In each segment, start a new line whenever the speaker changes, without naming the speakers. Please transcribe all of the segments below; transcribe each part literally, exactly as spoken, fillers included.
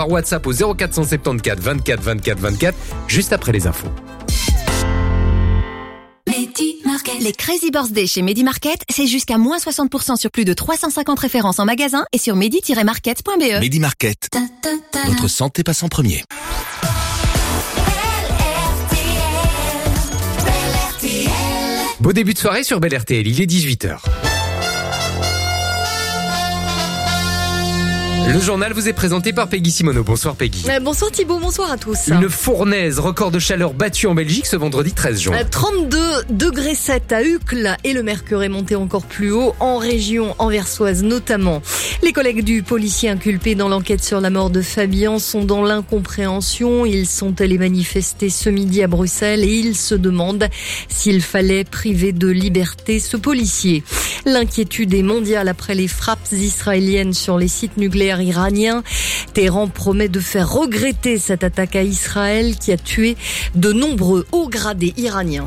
par WhatsApp au zéro quatre cent soixante-quatorze vingt-quatre vingt-quatre vingt-quatre, juste après les infos.
Les Crazy Birthday chez Medi Market, c'est jusqu'à moins soixante pour cent sur plus de trois cent cinquante références en magasin et sur medi tiret market point b e.
Medi Market, votre santé passe en premier.
Beau début de soirée sur Bel R T L, il est dix-huit heures. Le journal vous est présenté par Peggy Simoneau. Bonsoir Peggy.
Euh, bonsoir Thibaut, bonsoir à tous.
Une fournaise, record de chaleur battu en Belgique ce vendredi treize juin.
Euh, trente-deux degrés sept à Uccle et le mercure est monté encore plus haut en région anversoise notamment. Les collègues du policier inculpé dans l'enquête sur la mort de Fabien sont dans l'incompréhension. Ils sont allés manifester ce midi à Bruxelles et ils se demandent s'il fallait priver de liberté ce policier. L'inquiétude est mondiale après les frappes israéliennes sur les sites nucléaires iranien. Téhéran promet de faire regretter cette attaque à Israël qui a tué de nombreux hauts gradés iraniens.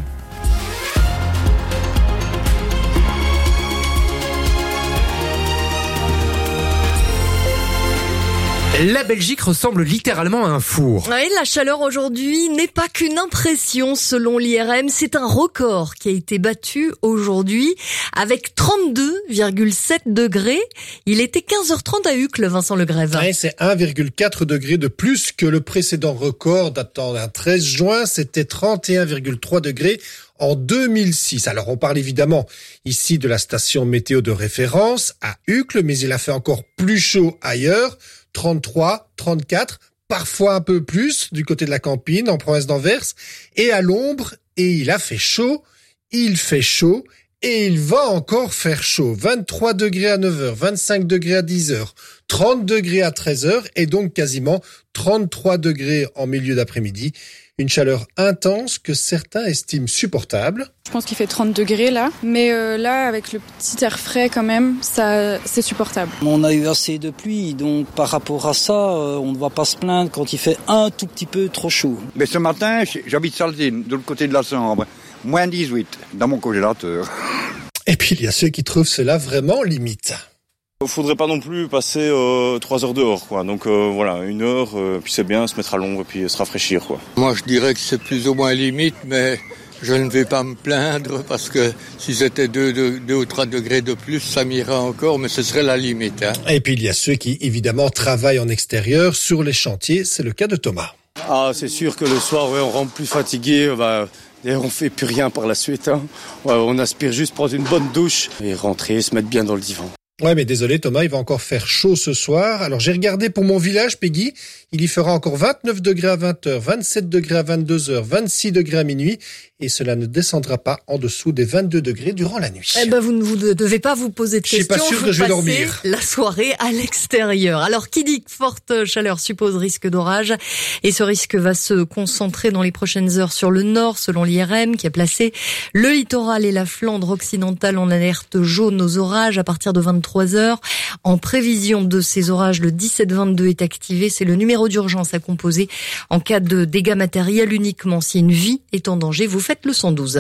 La Belgique ressemble littéralement à un four.
Ouais, la chaleur aujourd'hui n'est pas qu'une impression selon l'I R M, c'est un record qui a été battu aujourd'hui avec trente-deux virgule sept degrés. Il était quinze heures trente à Uccle, Vincent Legrève.
Ouais, c'est un virgule quatre degrés de plus que le précédent record datant d'un treize juin, c'était trente et un virgule trois degrés en deux mille six. Alors on parle évidemment ici de la station météo de référence à Uccle, mais il a fait encore plus chaud ailleurs. trente-trois, trente-quatre, parfois un peu plus du côté de la Campine, en province d'Anvers, et à l'ombre, et il a fait chaud, il fait chaud, et il va encore faire chaud. vingt-trois degrés à neuf heures, vingt-cinq degrés à dix heures, trente degrés à treize heures, et donc quasiment trente-trois degrés en milieu d'après-midi. Une chaleur intense que certains estiment supportable.
Je pense qu'il fait trente degrés là, mais euh, là avec le petit air frais quand même, ça c'est supportable.
On a eu assez de pluie, donc par rapport à ça, euh, on ne va pas se plaindre quand il fait un tout petit peu trop chaud.
Mais ce matin, j'habite Saltine, de l'autre côté de la Sambre, moins dix-huit dans mon congélateur.
Et puis il y a ceux qui trouvent cela vraiment limite.
Il faudrait pas non plus passer euh, trois heures dehors, quoi. Donc euh, voilà, une heure, euh, puis c'est bien, se mettre à l'ombre et puis se rafraîchir, quoi.
Moi, je dirais que c'est plus ou moins limite, mais je ne vais pas me plaindre parce que si c'était deux, deux, deux ou trois degrés de plus, ça m'irait encore, mais ce serait la limite. Hein.
Et puis il y a ceux qui, évidemment, travaillent en extérieur sur les chantiers. C'est le cas de Thomas.
Ah, c'est sûr que le soir, ouais, on rentre plus fatigué. Bah, d'ailleurs, on fait plus rien par la suite. Hein. Ouais, on aspire juste prendre une bonne douche et rentrer, se mettre bien dans le divan.
Ouais, mais désolé Thomas, il va encore faire chaud ce soir. Alors j'ai regardé pour mon village, Peggy, il y fera encore vingt-neuf degrés à vingt heures, vingt-sept degrés à vingt-deux heures, vingt-six degrés à minuit, et cela ne descendra pas en dessous des vingt-deux degrés durant la nuit.
Eh ben, vous ne vous devez pas vous poser de questions.
Je suis pas sûr que je vais dormir.
La soirée à l'extérieur. Alors, qui dit que forte chaleur suppose risque d'orage, et ce risque va se concentrer dans les prochaines heures sur le nord, selon l'I R M, qui a placé le littoral et la Flandre occidentale en alerte jaune aux orages à partir de vingt-trois heures. En prévision de ces orages, le dix-sept vingt-deux est activé. C'est le numéro d'urgence à composer en cas de dégâts matériels uniquement. Si une vie est en danger, vous faites le cent douze.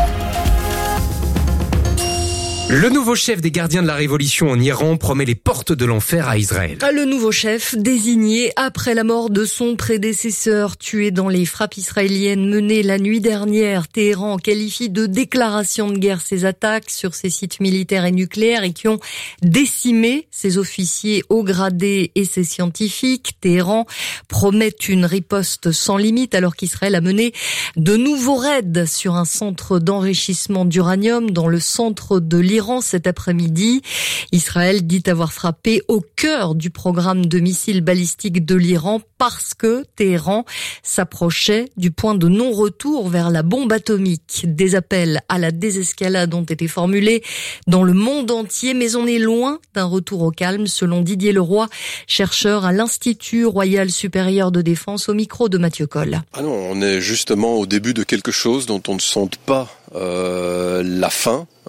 Le nouveau chef des gardiens de la révolution en Iran promet les portes de l'enfer à Israël.
Le nouveau chef, désigné après la mort de son prédécesseur, tué dans les frappes israéliennes menées la nuit dernière. Téhéran qualifie de déclaration de guerre ces attaques sur ses sites militaires et nucléaires et qui ont décimé ses officiers haut gradés et ses scientifiques. Téhéran promet une riposte sans limite alors qu'Israël a mené de nouveaux raids sur un centre d'enrichissement d'uranium dans le centre de l'Iran cet après-midi. Israël dit avoir frappé au cœur du programme de missiles balistiques de l'Iran parce que Téhéran s'approchait du point de non-retour vers la bombe atomique. Des appels à la désescalade ont été formulés dans le monde entier, mais on est loin d'un retour au calme, selon Didier Leroy, chercheur à l'Institut Royal Supérieur de Défense, au micro de Mathieu Coll.
Ah non, on est justement au début de quelque chose dont on ne sente pas euh, la fin.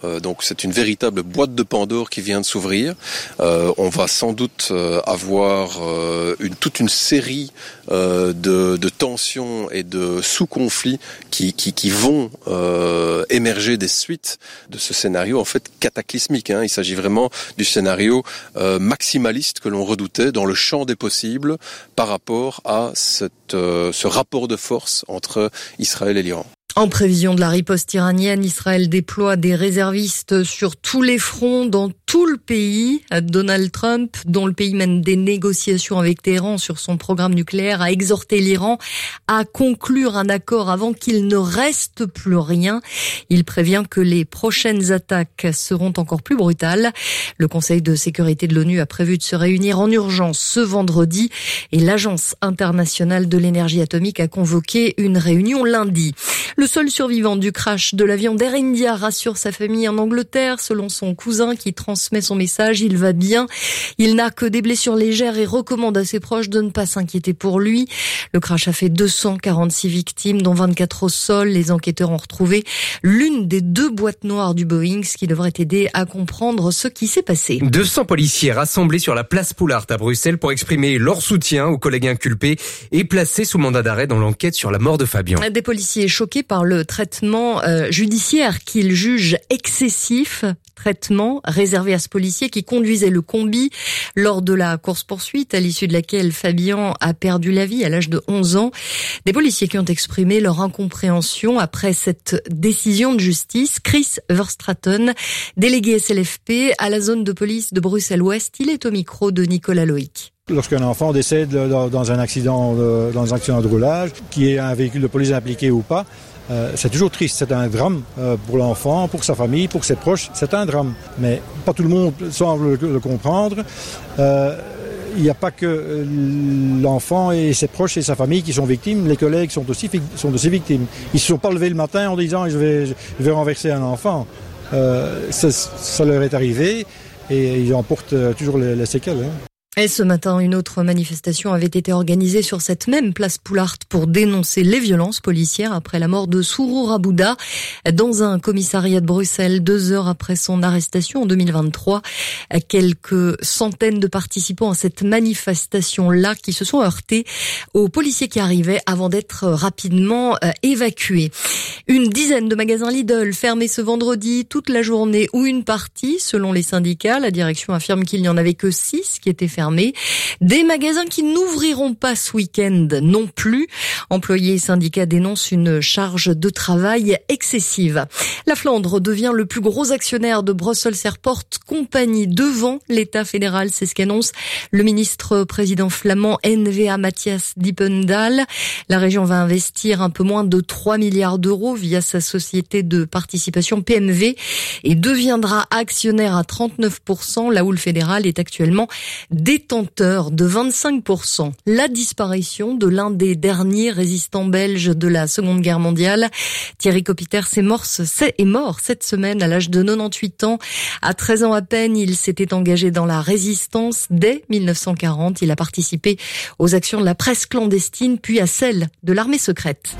Euh, donc c'est une véritable boîte de Pandore qui vient de s'ouvrir. Euh, on va sans doute euh, avoir euh, une, toute une série euh, de, de tensions et de sous-conflits qui, qui, qui vont euh, émerger des suites de ce scénario en fait cataclysmique. Hein. Il s'agit vraiment du scénario euh, maximaliste que l'on redoutait dans le champ des possibles par rapport à cette, euh, ce rapport de force entre Israël et l'Iran.
En prévision de la riposte iranienne, Israël déploie des réservistes sur tous les fronts dans tout le pays. Donald Trump, dont le pays mène des négociations avec Téhéran sur son programme nucléaire, a exhorté l'Iran à conclure un accord avant qu'il ne reste plus rien. Il prévient que les prochaines attaques seront encore plus brutales. Le Conseil de sécurité de l'ONU a prévu de se réunir en urgence ce vendredi et l'Agence internationale de l'énergie atomique a convoqué une réunion lundi. Le seul survivant du crash de l'avion d'Air India rassure sa famille en Angleterre. Selon son cousin qui transmet son message, il va bien. Il n'a que des blessures légères et recommande à ses proches de ne pas s'inquiéter pour lui. Le crash a fait deux cent quarante-six victimes, dont vingt-quatre au sol. Les enquêteurs ont retrouvé l'une des deux boîtes noires du Boeing, ce qui devrait aider à comprendre ce qui s'est passé.
deux cents policiers rassemblés sur la place Poulart à Bruxelles pour exprimer leur soutien aux collègues inculpés et placés sous mandat d'arrêt dans l'enquête sur la mort de Fabien.
Des policiers choqués par le traitement euh, judiciaire qu'ils jugent excessif. Traitement réservé à ce policier qui conduisait le combi lors de la course-poursuite à l'issue de laquelle Fabien a perdu la vie à l'âge de onze ans. Des policiers qui ont exprimé leur incompréhension après cette décision de justice. Chris Verstraeten, délégué S L F P à la zone de police de Bruxelles-Ouest, il est au micro de Nicolas Loïc.
Lorsqu'un enfant décède dans un accident de, dans un accident de roulage, qu'il y ait un véhicule de police impliqué ou pas, euh, c'est toujours triste. C'est un drame euh, pour l'enfant, pour sa famille, pour ses proches. C'est un drame. Mais pas tout le monde semble le, le comprendre. Euh, il n'y a pas que l'enfant et ses proches et sa famille qui sont victimes. Les collègues sont aussi, sont aussi victimes. Ils ne se sont pas levés le matin en disant je vais, je vais renverser un enfant. Euh, ça, ça leur est arrivé et ils en portent toujours les, les séquelles. Hein.
Et ce matin, une autre manifestation avait été organisée sur cette même place Poulart pour dénoncer les violences policières après la mort de Sourour Abouda dans un commissariat de Bruxelles deux heures après son arrestation en deux mille vingt-trois. Quelques centaines de participants à cette manifestation-là qui se sont heurtés aux policiers qui arrivaient avant d'être rapidement évacués. Une dizaine de magasins Lidl fermés ce vendredi toute la journée ou une partie selon les syndicats. La direction affirme qu'il n'y en avait que six qui étaient fermés. Des magasins qui n'ouvriront pas ce week-end non plus. Employés et syndicats dénoncent une charge de travail excessive. La Flandre devient le plus gros actionnaire de Brussels Airport Company devant l'État fédéral. C'est ce qu'annonce le ministre-président flamand N V A Matthias Dippendal. La région va investir un peu moins de trois milliards d'euros via sa société de participation P M V et deviendra actionnaire à trente-neuf pour cent, là où le fédéral est actuellement détenteur de vingt-cinq pour cent. La disparition de l'un des derniers résistants belges de la Seconde Guerre mondiale, Thierry Copiters est mort, est mort cette semaine à l'âge de quatre-vingt-dix-huit ans. À treize ans à peine, il s'était engagé dans la résistance. Dès mille neuf cent quarante, il a participé aux actions de la presse clandestine, puis à celles de l'armée secrète.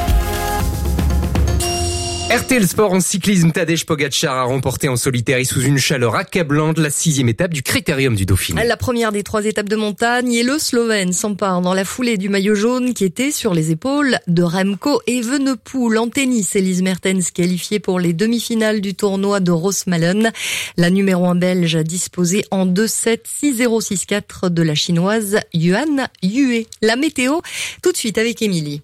R T L Sport en cyclisme, Tadej Pogačar a remporté en solitaire et sous une chaleur accablante la sixième étape du Critérium du Dauphiné.
La première des trois étapes de montagne et le Slovène s'empare dans la foulée du maillot jaune qui était sur les épaules de Remco Evenepoel. En tennis, Elise Mertens qualifiée pour les demi-finales du tournoi de Rosmalen. La numéro un belge a disposé en deux sept, six zéro, six quatre de la chinoise Yuan Yue. La météo, tout de suite avec Émilie.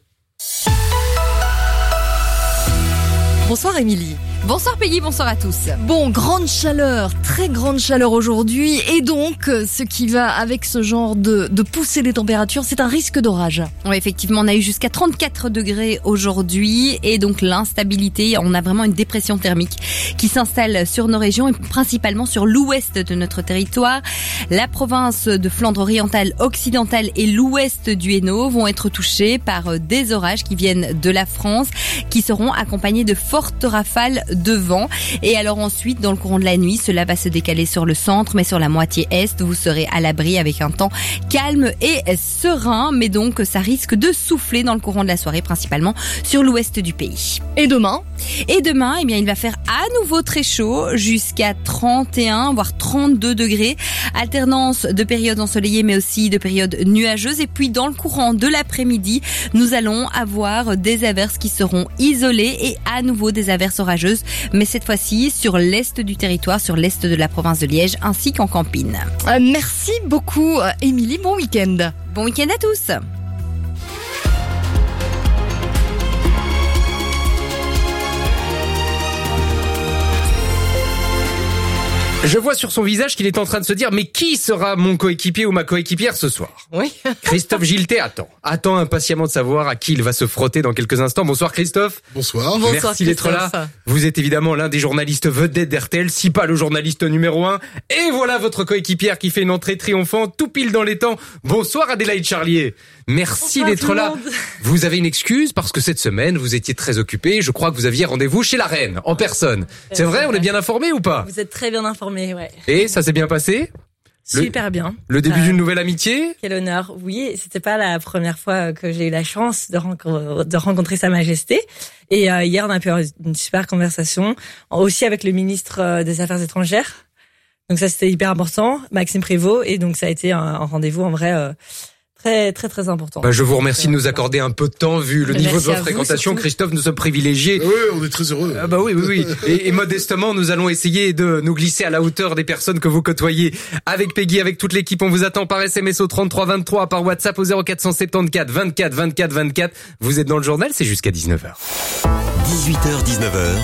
Bonsoir Émilie.
Bonsoir Peggy, bonsoir à tous.
Bon, grande chaleur, très grande chaleur aujourd'hui et donc ce qui va avec ce genre de, de poussée des températures, c'est un risque d'orage.
Oui, effectivement, on a eu jusqu'à trente-quatre degrés aujourd'hui et donc l'instabilité, on a vraiment une dépression thermique qui s'installe sur nos régions et principalement sur l'ouest de notre territoire. La province de Flandre orientale, occidentale et l'ouest du Hainaut vont être touchés par des orages qui viennent de la France, qui seront accompagnés de fortes rafales de vent. Et alors ensuite, dans le courant de la nuit, cela va se décaler sur le centre, mais sur la moitié est, vous serez à l'abri avec un temps calme et serein. Mais donc, ça risque de souffler dans le courant de la soirée, principalement sur l'ouest du pays.
Et demain ?
Et demain, eh bien, il va faire à nouveau très chaud, jusqu'à trente et un, voire trente-deux degrés. Alternance de périodes ensoleillées, mais aussi de périodes nuageuses. Et puis, dans le courant de l'après-midi, nous allons avoir des averses qui seront isolées et à nouveau des averses orageuses. Mais cette fois-ci, sur l'est du territoire, sur l'est de la province de Liège, ainsi qu'en Campine.
Euh, merci beaucoup, Émilie. Bon week-end.
Bon week-end à tous.
Je vois sur son visage qu'il est en train de se dire « Mais qui sera mon coéquipier ou ma coéquipière ce soir ?»
Oui.
Christophe Giltet attend. Attend impatiemment de savoir à qui il va se frotter dans quelques instants. Bonsoir Christophe.
Bonsoir.
Bonsoir,
merci d'être là. Vous êtes évidemment l'un des journalistes vedettes d'R T L, si pas le journaliste numéro un. Et voilà votre coéquipière qui fait une entrée triomphante, tout pile dans les temps. Bonsoir Adélaïde Charlier. Merci
Bonsoir
d'être là.
Monde.
Vous avez une excuse parce que cette semaine, vous étiez très occupé. Je crois que vous aviez rendez-vous chez la reine, en personne. C'est vrai, on est bien informé ou pas?
Vous êtes très bien informé, ouais.
Et ça s'est bien passé?
Super
le,
bien.
Le début
euh,
d'une nouvelle amitié?
Quel honneur. Oui, c'était pas la première fois que j'ai eu la chance de, renco- de rencontrer Sa Majesté. Et euh, hier, on a pu avoir une super conversation, aussi avec le ministre des Affaires étrangères. Donc ça, c'était hyper important, Maxime Prévost. Et donc ça a été un, un rendez-vous en vrai euh, très très très important.
Bah, je vous remercie de nous accorder un peu de temps vu le
Merci
niveau de votre
vous,
fréquentation.
surtout.
Christophe, nous sommes privilégiés.
Oui, on est très heureux.
Ah bah oui, oui, oui. Et, et modestement, nous allons essayer de nous glisser à la hauteur des personnes que vous côtoyez. Avec Peggy, avec toute l'équipe, on vous attend par S M S au trente-trois vingt-trois, par WhatsApp au zéro quatre cent soixante-quatorze vingt-quatre vingt-quatre vingt-quatre. Vous êtes dans le journal, c'est jusqu'à dix-neuf heures.
dix-huit heures dix-neuf heures.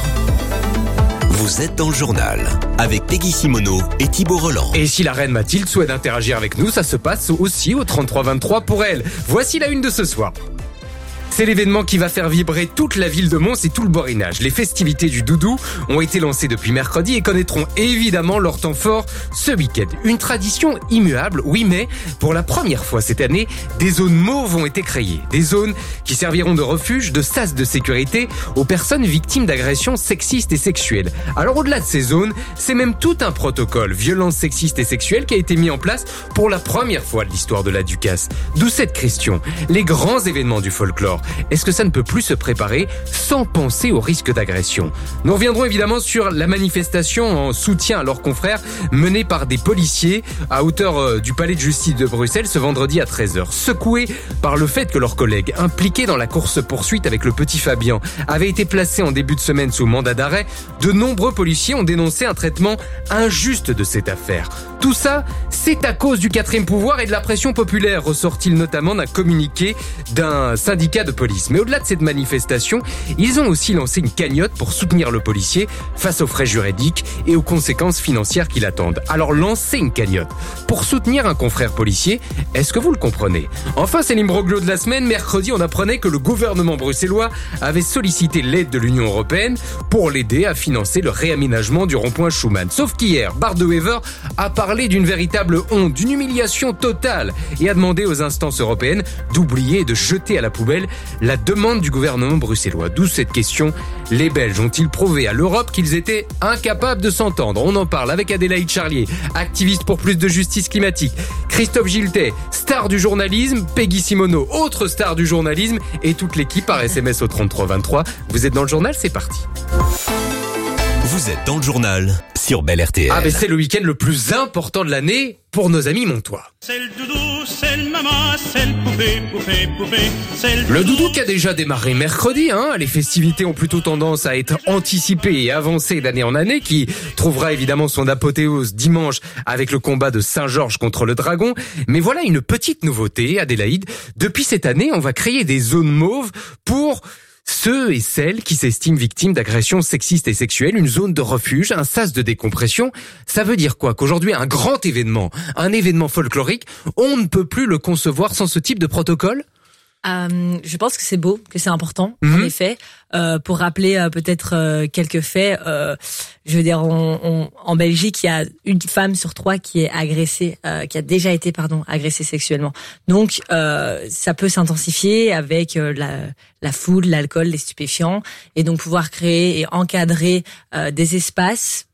Vous êtes dans le journal avec Peggy Simoneau et Thibaut Roland.
Et si la reine Mathilde souhaite interagir avec nous, ça se passe aussi au trente-trois vingt-trois pour elle. Voici la une de ce soir. C'est l'événement qui va faire vibrer toute la ville de Mons et tout le Borinage. Les festivités du Doudou ont été lancées depuis mercredi et connaîtront évidemment leur temps fort ce week-end. Une tradition immuable, oui, mais pour la première fois cette année, des zones mauves ont été créées. Des zones qui serviront de refuge, de sas de sécurité aux personnes victimes d'agressions sexistes et sexuelles. Alors au-delà de ces zones, c'est même tout un protocole violence sexiste et sexuelle qui a été mis en place pour la première fois de l'histoire de la Ducasse. D'où cette question. Les grands événements du folklore. Est-ce que ça ne peut plus se préparer sans penser au risque d'agression? Nous reviendrons évidemment sur la manifestation en soutien à leurs confrères menée par des policiers à hauteur du palais de justice de Bruxelles ce vendredi à treize heures. Secoués par le fait que leurs collègues impliqués dans la course-poursuite avec le petit Fabien avaient été placés en début de semaine sous mandat d'arrêt, de nombreux policiers ont dénoncé un traitement injuste de cette affaire. Tout ça, c'est à cause du quatrième pouvoir et de la pression populaire, ressort-il notamment d'un communiqué d'un syndicat de police. Mais au-delà de cette manifestation, ils ont aussi lancé une cagnotte pour soutenir le policier face aux frais juridiques et aux conséquences financières qui l'attendent. Alors lancer une cagnotte pour soutenir un confrère policier, est-ce que vous le comprenez? Enfin, c'est l'imbroglio de la semaine. Mercredi, on apprenait que le gouvernement bruxellois avait sollicité l'aide de l'Union européenne pour l'aider à financer le réaménagement du rond-point Schuman. Sauf qu'hier, Bart de Wever a parlé d'une véritable honte, d'une humiliation totale et a demandé aux instances européennes d'oublier et de jeter à la poubelle la demande du gouvernement bruxellois. D'où cette question, les Belges ont-ils prouvé à l'Europe qu'ils étaient incapables de s'entendre? On en parle avec Adélaïde Charlier, activiste pour plus de justice climatique, Christophe Giltet, star du journalisme, Peggy Simoneau, autre star du journalisme, et toute l'équipe par S M S au trente-trois vingt-trois. Vous êtes dans le journal, c'est parti.
Vous êtes dans le journal sur Bel R T L.
Ah, mais c'est le week-end le plus important de l'année pour nos amis montois.
C'est le doudou, c'est le maman, c'est le poupée, poupée, poupée, c'est le doudou.
Le doudou qui a déjà démarré mercredi, hein. Les festivités ont plutôt tendance à être anticipées et avancées d'année en année, qui trouvera évidemment son apothéose dimanche avec le combat de Saint-Georges contre le dragon. Mais voilà une petite nouveauté, Adélaïde. Depuis cette année, on va créer des zones mauves pour ceux et celles qui s'estiment victimes d'agressions sexistes et sexuelles, une zone de refuge, un sas de décompression. Ça veut dire quoi? Qu'aujourd'hui, un grand événement, un événement folklorique, on ne peut plus le concevoir sans ce type de protocole?
Euh, je pense que c'est beau, que c'est important,
mmh.
en effet. Euh, pour rappeler euh, peut-être euh, quelques faits, euh, je veux dire, on, on, en Belgique, il y a une femme sur trois qui est agressée, euh, qui a déjà été, pardon, agressée sexuellement. Donc, euh, ça peut s'intensifier avec euh, la, la foule, l'alcool, les stupéfiants, et donc pouvoir créer et encadrer euh, des espaces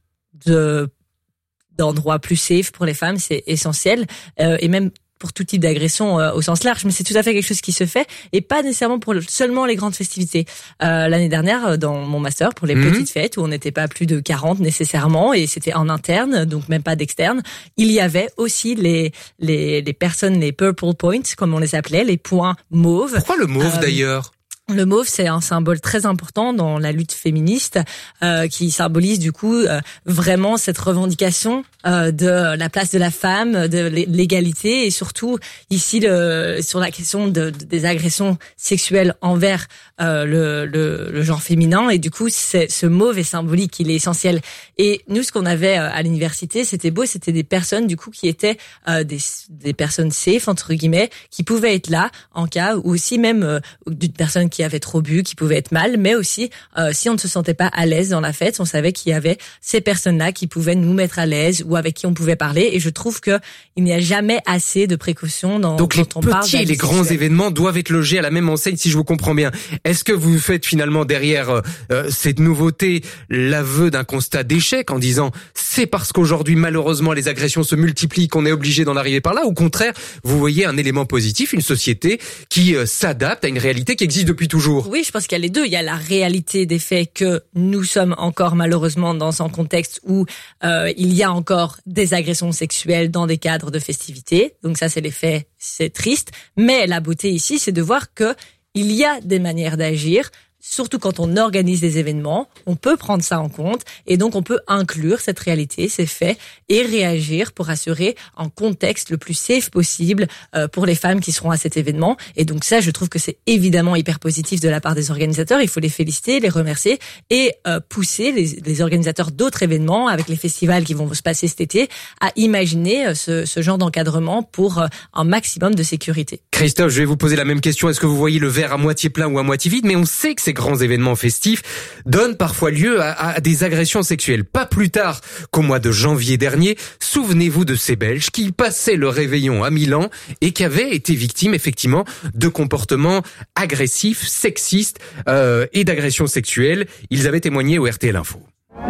de d'endroits plus safe pour les femmes, c'est essentiel, euh, et même pour tout type d'agression euh, au sens large, mais c'est tout à fait quelque chose qui se fait et pas nécessairement pour le, seulement les grandes festivités. Euh, l'année dernière, dans mon master, pour les mmh. petites fêtes où on n'était pas plus de quarante nécessairement et c'était en interne, donc même pas d'externe, il y avait aussi les les les personnes, les purple points, comme on les appelait, les points mauves.
Pourquoi le mauve euh, d'ailleurs ?
Le mauve, c'est un symbole très important dans la lutte féministe, euh, qui symbolise du coup euh, vraiment cette revendication euh, de la place de la femme, de l'égalité, et surtout ici le, sur la question de, de, des agressions sexuelles envers euh, le, le, le genre féminin. Et du coup, c'est, ce mauve est symbolique, il est essentiel. Et nous, ce qu'on avait à l'université, c'était beau, c'était des personnes du coup qui étaient euh, des, des personnes safe entre guillemets, qui pouvaient être là en cas, ou aussi même euh, d'une personne qui qui avait trop bu, qui pouvait être mal, mais aussi euh, si on ne se sentait pas à l'aise dans la fête, on savait qu'il y avait ces personnes-là qui pouvaient nous mettre à l'aise ou avec qui on pouvait parler. Et je trouve que il n'y a jamais assez de précautions dans
Donc
quand on parle.
Donc les petits et les grands événements doivent être logés à la même enseigne, si je vous comprends bien. Est-ce que vous faites finalement derrière euh, cette nouveauté l'aveu d'un constat d'échec en disant c'est parce qu'aujourd'hui malheureusement les agressions se multiplient qu'on est obligé d'en arriver par là? Au contraire, vous voyez un élément positif, une société qui euh, s'adapte à une réalité qui existe depuis toujours.
Oui, je pense qu'il y a les deux. Il y a la réalité des faits que nous sommes encore malheureusement dans un contexte où euh, il y a encore des agressions sexuelles dans des cadres de festivités. Donc ça, c'est les faits, c'est triste. Mais la beauté ici, c'est de voir que il y a des manières d'agir. Surtout quand on organise des événements, on peut prendre ça en compte et donc on peut inclure cette réalité, ces faits et réagir pour assurer un contexte le plus safe possible euh, pour les femmes qui seront à cet événement. Et donc ça, je trouve que c'est évidemment hyper positif de la part des organisateurs. Il faut les féliciter, les remercier et euh, pousser les, les organisateurs d'autres événements avec les festivals qui vont se passer cet été à imaginer ce, ce genre d'encadrement pour euh, un maximum de sécurité.
Christophe, je vais vous poser la même question. Est-ce que vous voyez le verre à moitié plein ou à moitié vide? Mais on sait que ces grands événements festifs donnent parfois lieu à, à des agressions sexuelles. Pas plus tard qu'au mois de janvier dernier, souvenez-vous de ces Belges qui passaient le réveillon à Milan et qui avaient été victimes effectivement de comportements agressifs, sexistes euh, et d'agressions sexuelles. Ils avaient témoigné au R T L Info.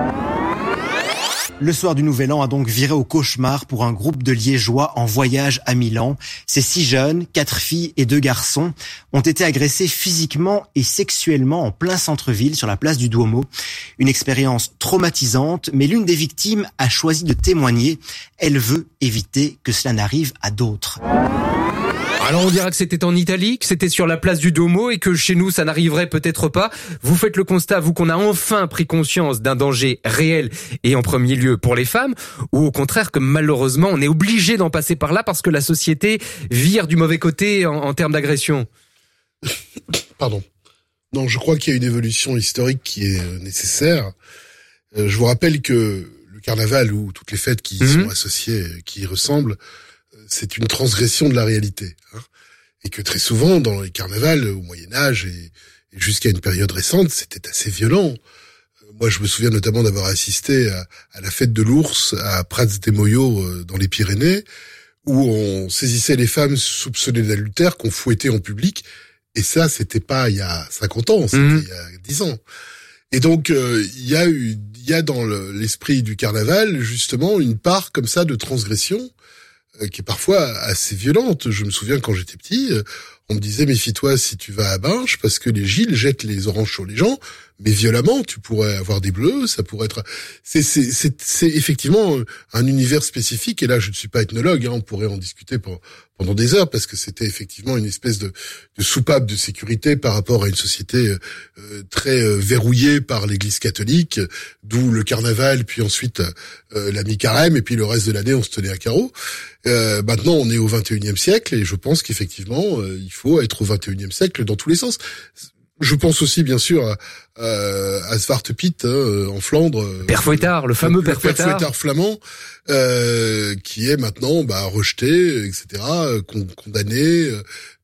Le soir du Nouvel An a donc viré au cauchemar pour un groupe de Liégeois en voyage à Milan. Ces six jeunes, quatre filles et deux garçons, ont été agressés physiquement et sexuellement en plein centre-ville sur la place du Duomo. Une expérience traumatisante, mais l'une des victimes a choisi de témoigner. Elle veut éviter que cela n'arrive à d'autres.
Alors on dira que c'était en Italie, que c'était sur la place du Duomo et que chez nous ça n'arriverait peut-être pas. Vous faites le constat, vous, qu'on a enfin pris conscience d'un danger réel et en premier lieu pour les femmes, ou au contraire que malheureusement on est obligé d'en passer par là parce que la société vire du mauvais côté en, en termes d'agression?
Pardon. Non, je crois qu'il y a une évolution historique qui est nécessaire. Euh, je vous rappelle que le carnaval ou toutes les fêtes qui y mmh. sont associées, qui y ressemblent, c'est une transgression de la réalité, hein, et que très souvent dans les carnavals au Moyen-Âge et, et jusqu'à une période récente, c'était assez violent. Moi, je me souviens notamment d'avoir assisté à, à la fête de l'ours à Prats de Moyo euh, dans les Pyrénées, où on saisissait les femmes soupçonnées d'adultère qu'on fouettait en public, et ça, c'était pas il y a cinquante ans, c'était mmh. il y a dix ans. Et donc, euh, il y a eu, il y a dans le, l'esprit du carnaval justement une part comme ça de transgression qui est parfois assez violente. Je me souviens quand j'étais petit, on me disait méfie-toi si tu vas à Binche parce que les Gilles jettent les oranges sur les gens, mais violemment. Tu pourrais avoir des bleus, ça pourrait être. C'est c'est c'est, c'est effectivement un univers spécifique. Et là, je ne suis pas ethnologue, hein, on pourrait en discuter pour, pendant des heures parce que c'était effectivement une espèce de, de soupape de sécurité par rapport à une société euh, très euh, verrouillée par l'Église catholique, d'où le carnaval, puis ensuite euh, la mi-carême, et puis le reste de l'année on se tenait à carreau. Euh, maintenant, on est au vingt et unième siècle et je pense qu'effectivement, euh, il faut être au vingt et unième siècle dans tous les sens. Je pense aussi, bien sûr, à, à, à Zwarte Piet, hein, en Flandre.
Père Fouettard, le fameux Père Fouettard.
Père Fouettard flamand, euh, qui est maintenant bah, rejeté, et cetera, con, condamné,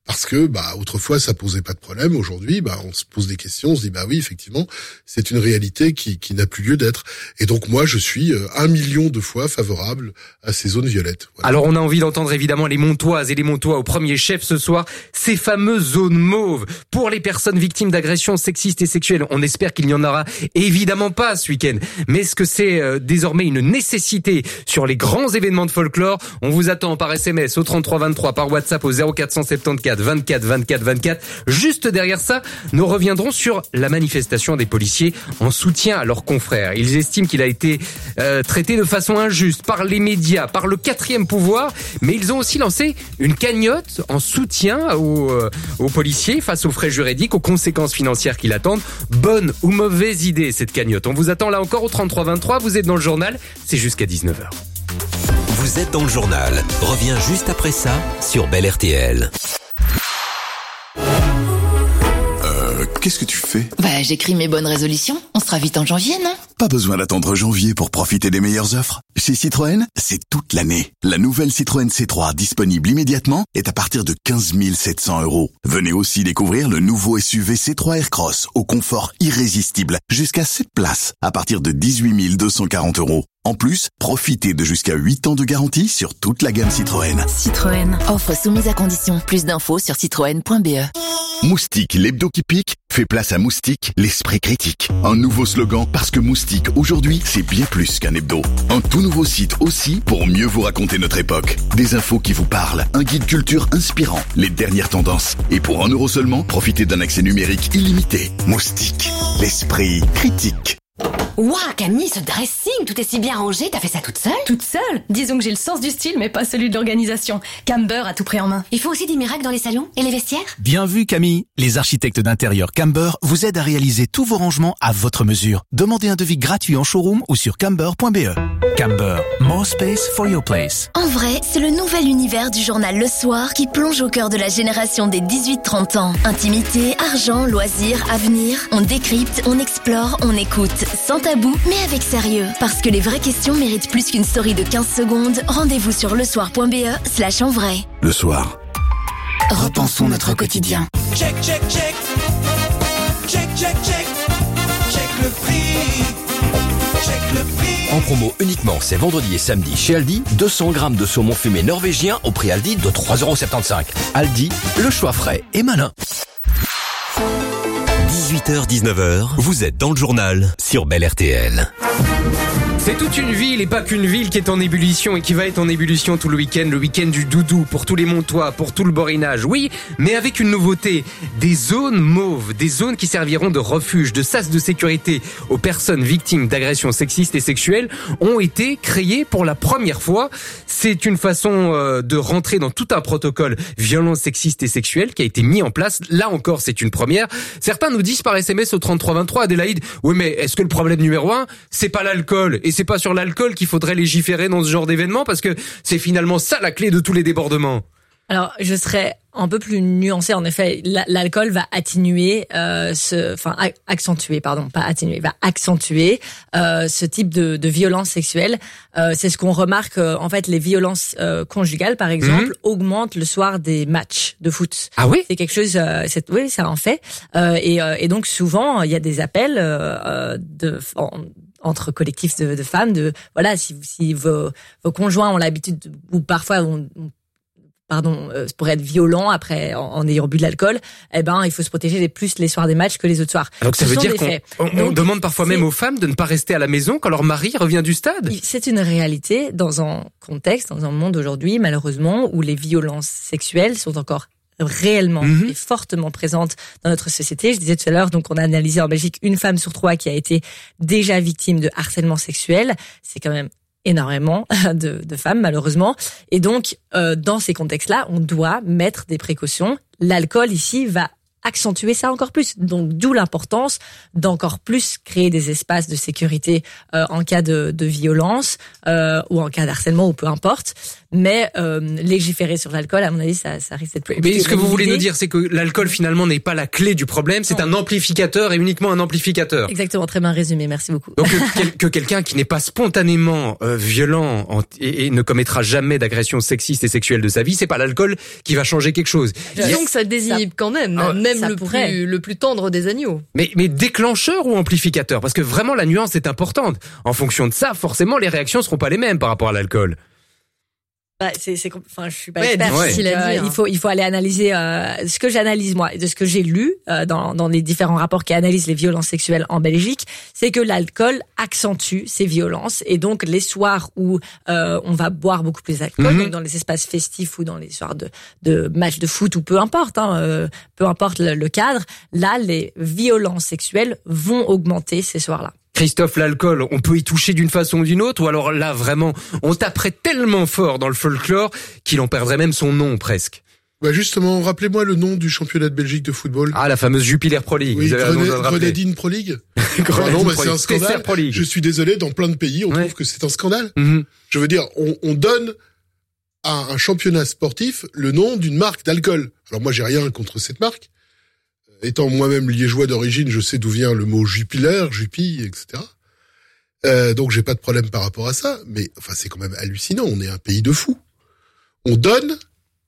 Parce que, bah, autrefois, ça posait pas de problème. Aujourd'hui, bah, on se pose des questions, on se dit, bah oui, effectivement, c'est une réalité qui, qui n'a plus lieu d'être. Et donc, moi, je suis euh, un million de fois favorable à ces zones violettes. Voilà.
Alors, on a envie d'entendre évidemment les Montoises et les Montois au premier chef ce soir. Ces fameuses zones mauves pour les personnes victimes d'agressions sexistes et sexuelles. On espère qu'il n'y en aura évidemment pas ce week-end. Mais est-ce que c'est euh, désormais une nécessité sur les grands événements de folklore? On vous attend par S M S au trente-trois vingt-trois, par WhatsApp au zéro quatre cent soixante-quatorze vingt-quatre vingt-quatre vingt-quatre. Juste derrière ça, nous reviendrons sur la manifestation des policiers en soutien à leurs confrères. Ils estiment qu'il a été euh, traité de façon injuste par les médias, par le quatrième pouvoir, mais ils ont aussi lancé une cagnotte en soutien aux, euh, aux policiers face aux frais juridiques, aux conséquences financières qui l'attendent. Bonne ou mauvaise idée cette cagnotte? On vous attend là encore au trente-trois vingt-trois, vous êtes dans le journal, c'est jusqu'à dix-neuf heures.
Vous êtes dans le journal. Reviens juste après ça sur Bel R T L.
Euh, qu'est-ce que tu fais?
Bah, j'écris mes bonnes résolutions. On sera vite en janvier, non?
Pas besoin d'attendre janvier pour profiter des meilleures offres. Chez Citroën, c'est toute l'année. La nouvelle Citroën C trois disponible immédiatement est à partir de quinze mille sept cents euros. Venez aussi découvrir le nouveau S U V C trois Aircross au confort irrésistible, jusqu'à sept places, à partir de dix-huit mille deux cent quarante euros. En plus, profitez de jusqu'à huit ans de garantie sur toute la gamme Citroën.
Citroën. Offre soumise à conditions. Plus d'infos sur citroën point b e.
Moustique, l'hebdo qui pique, fait place à Moustique, l'esprit critique. Un nouveau slogan parce que Moustique, aujourd'hui, c'est bien plus qu'un hebdo. Un tout nouveau site aussi pour mieux vous raconter notre époque. Des infos qui vous parlent, un guide culture inspirant, les dernières tendances. Et pour un euro seulement, profitez d'un accès numérique illimité. Moustique, l'esprit critique.
Ouah, Camille, ce dressing, tout est si bien rangé, t'as fait ça toute seule?
Toute seule? Disons que j'ai le sens du style, mais pas celui de l'organisation. Camber a tout pris en main.
Il faut aussi des miracles dans les salons et les vestiaires?
Bien vu, Camille. Les architectes d'intérieur Camber vous aident à réaliser tous vos rangements à votre mesure. Demandez un devis gratuit en showroom ou sur camber point b e. Camber, more space for your place.
En vrai, c'est le nouvel univers du journal Le Soir qui plonge au cœur de la génération des dix-huit trente ans. Intimité, argent, loisirs, avenir. On décrypte, on explore, on écoute. Sans tabou, mais avec sérieux. Parce que les vraies questions méritent plus qu'une story de quinze secondes. Rendez-vous sur lesoir point b e slash en vrai.
Le Soir.
Repensons notre quotidien.
Check, check, check. Check, check, check. Check le prix. Check le prix.
En promo uniquement ces vendredis et samedis chez Aldi, deux cents grammes de saumon fumé norvégien au prix Aldi de trois euros soixante-quinze. Aldi, le choix frais et malin. dix-huit heures dix-neuf heures, vous êtes dans le journal sur Bel R T L.
C'est toute une ville et pas qu'une ville qui est en ébullition et qui va être en ébullition tout le week-end, le week-end du doudou pour tous les Montois, pour tout le borinage. Oui, mais avec une nouveauté, des zones mauves, des zones qui serviront de refuge, de sas de sécurité aux personnes victimes d'agressions sexistes et sexuelles ont été créées pour la première fois. C'est une façon euh, de rentrer dans tout un protocole violence sexiste et sexuelle qui a été mis en place. Là encore, c'est une première. Certains nous disent par S M S au trente-trois vingt-trois, Adélaïde, oui mais est-ce que le problème numéro un, c'est pas l'alcool? Et c'est pas sur l'alcool qu'il faudrait légiférer dans ce genre d'événement parce que c'est finalement ça la clé de tous les débordements.
Alors, je serais un peu plus nuancée. En effet, l'alcool va atténuer, euh, ce, enfin accentuer, pardon, pas atténuer, va accentuer euh, ce type de, de violence sexuelle. Euh, c'est ce qu'on remarque. Euh, en fait, les violences euh, conjugales, par exemple, mmh. augmentent le soir des matchs de foot.
Ah oui,
c'est quelque chose. Euh, c'est, oui, ça en fait. Euh, et, euh, et donc souvent, il y a des appels euh, de. En, entre collectifs de, de femmes, de voilà, si, si vos, vos conjoints ont l'habitude de, ou parfois on, on, pardon, euh, pourrait être violent après en, en ayant bu de l'alcool, eh ben il faut se protéger plus les soirs des matchs que les autres soirs.
Donc ça veut dire qu'on on, on demande parfois même aux femmes de ne pas rester à la maison quand leur mari revient du stade.
C'est une réalité dans un contexte, dans un monde aujourd'hui malheureusement où les violences sexuelles sont encore réellement mmh. et fortement présente dans notre société. Je disais tout à l'heure, donc on a analysé en Belgique une femme sur trois qui a été déjà victime de harcèlement sexuel. C'est quand même énormément de, de femmes malheureusement. Et donc euh, dans ces contextes-là, on doit mettre des précautions. L'alcool ici va accentuer ça encore plus. Donc d'où l'importance d'encore plus créer des espaces de sécurité euh, en cas de, de violence euh, ou en cas d'harcèlement ou peu importe. Mais euh, légiférer sur l'alcool, à mon avis, ça, ça risque d'être plus.
Mais ce que vous voulez nous dire, c'est que l'alcool finalement n'est pas la clé du problème, c'est non. un amplificateur et uniquement un amplificateur.
Exactement, très bien résumé, merci beaucoup.
Donc que, que quelqu'un qui n'est pas spontanément euh, violent en, et, et ne commettra jamais d'agression sexiste et sexuelle de sa vie, c'est pas l'alcool qui va changer quelque chose.
Disons que ça désinhibe quand même, ah, même le plus, le plus tendre des agneaux.
Mais, mais déclencheur ou amplificateur? Parce que vraiment la nuance est importante. En fonction de ça, forcément les réactions seront pas les mêmes par rapport à l'alcool.
Bah, c'est, c'est, enfin, je suis pas
ouais,
expert.
Ouais.
Euh, il faut, il faut aller analyser euh, ce que j'analyse moi, et de ce que j'ai lu euh, dans, dans les différents rapports qui analysent les violences sexuelles en Belgique, c'est que l'alcool accentue ces violences, et donc les soirs où euh, on va boire beaucoup plus d'alcool, mm-hmm. donc dans les espaces festifs ou dans les soirs de, de matchs de foot ou peu importe, hein, euh, peu importe le, le cadre, là les violences sexuelles vont augmenter ces soirs-là.
Christophe, l'alcool, on peut y toucher d'une façon ou d'une autre, ou alors là, vraiment, on taperait tellement fort dans le folklore qu'il en perdrait même son nom, presque.
Bah justement, rappelez-moi le nom du championnat de Belgique de football.
Ah, la fameuse Jupiler Pro League.
Oui, Grenadine Pro League. Ah non, bah c'est un scandale. Je suis désolé, dans plein de pays, on ouais. trouve que c'est un scandale. Mm-hmm. Je veux dire, on, on donne à un championnat sportif le nom d'une marque d'alcool. Alors moi, j'ai rien contre cette marque. Étant moi-même liégeois d'origine, je sais d'où vient le mot Jupiler, Jupi, et cetera. Euh, donc j'ai pas de problème par rapport à ça, mais enfin c'est quand même hallucinant. On est un pays de fous. On donne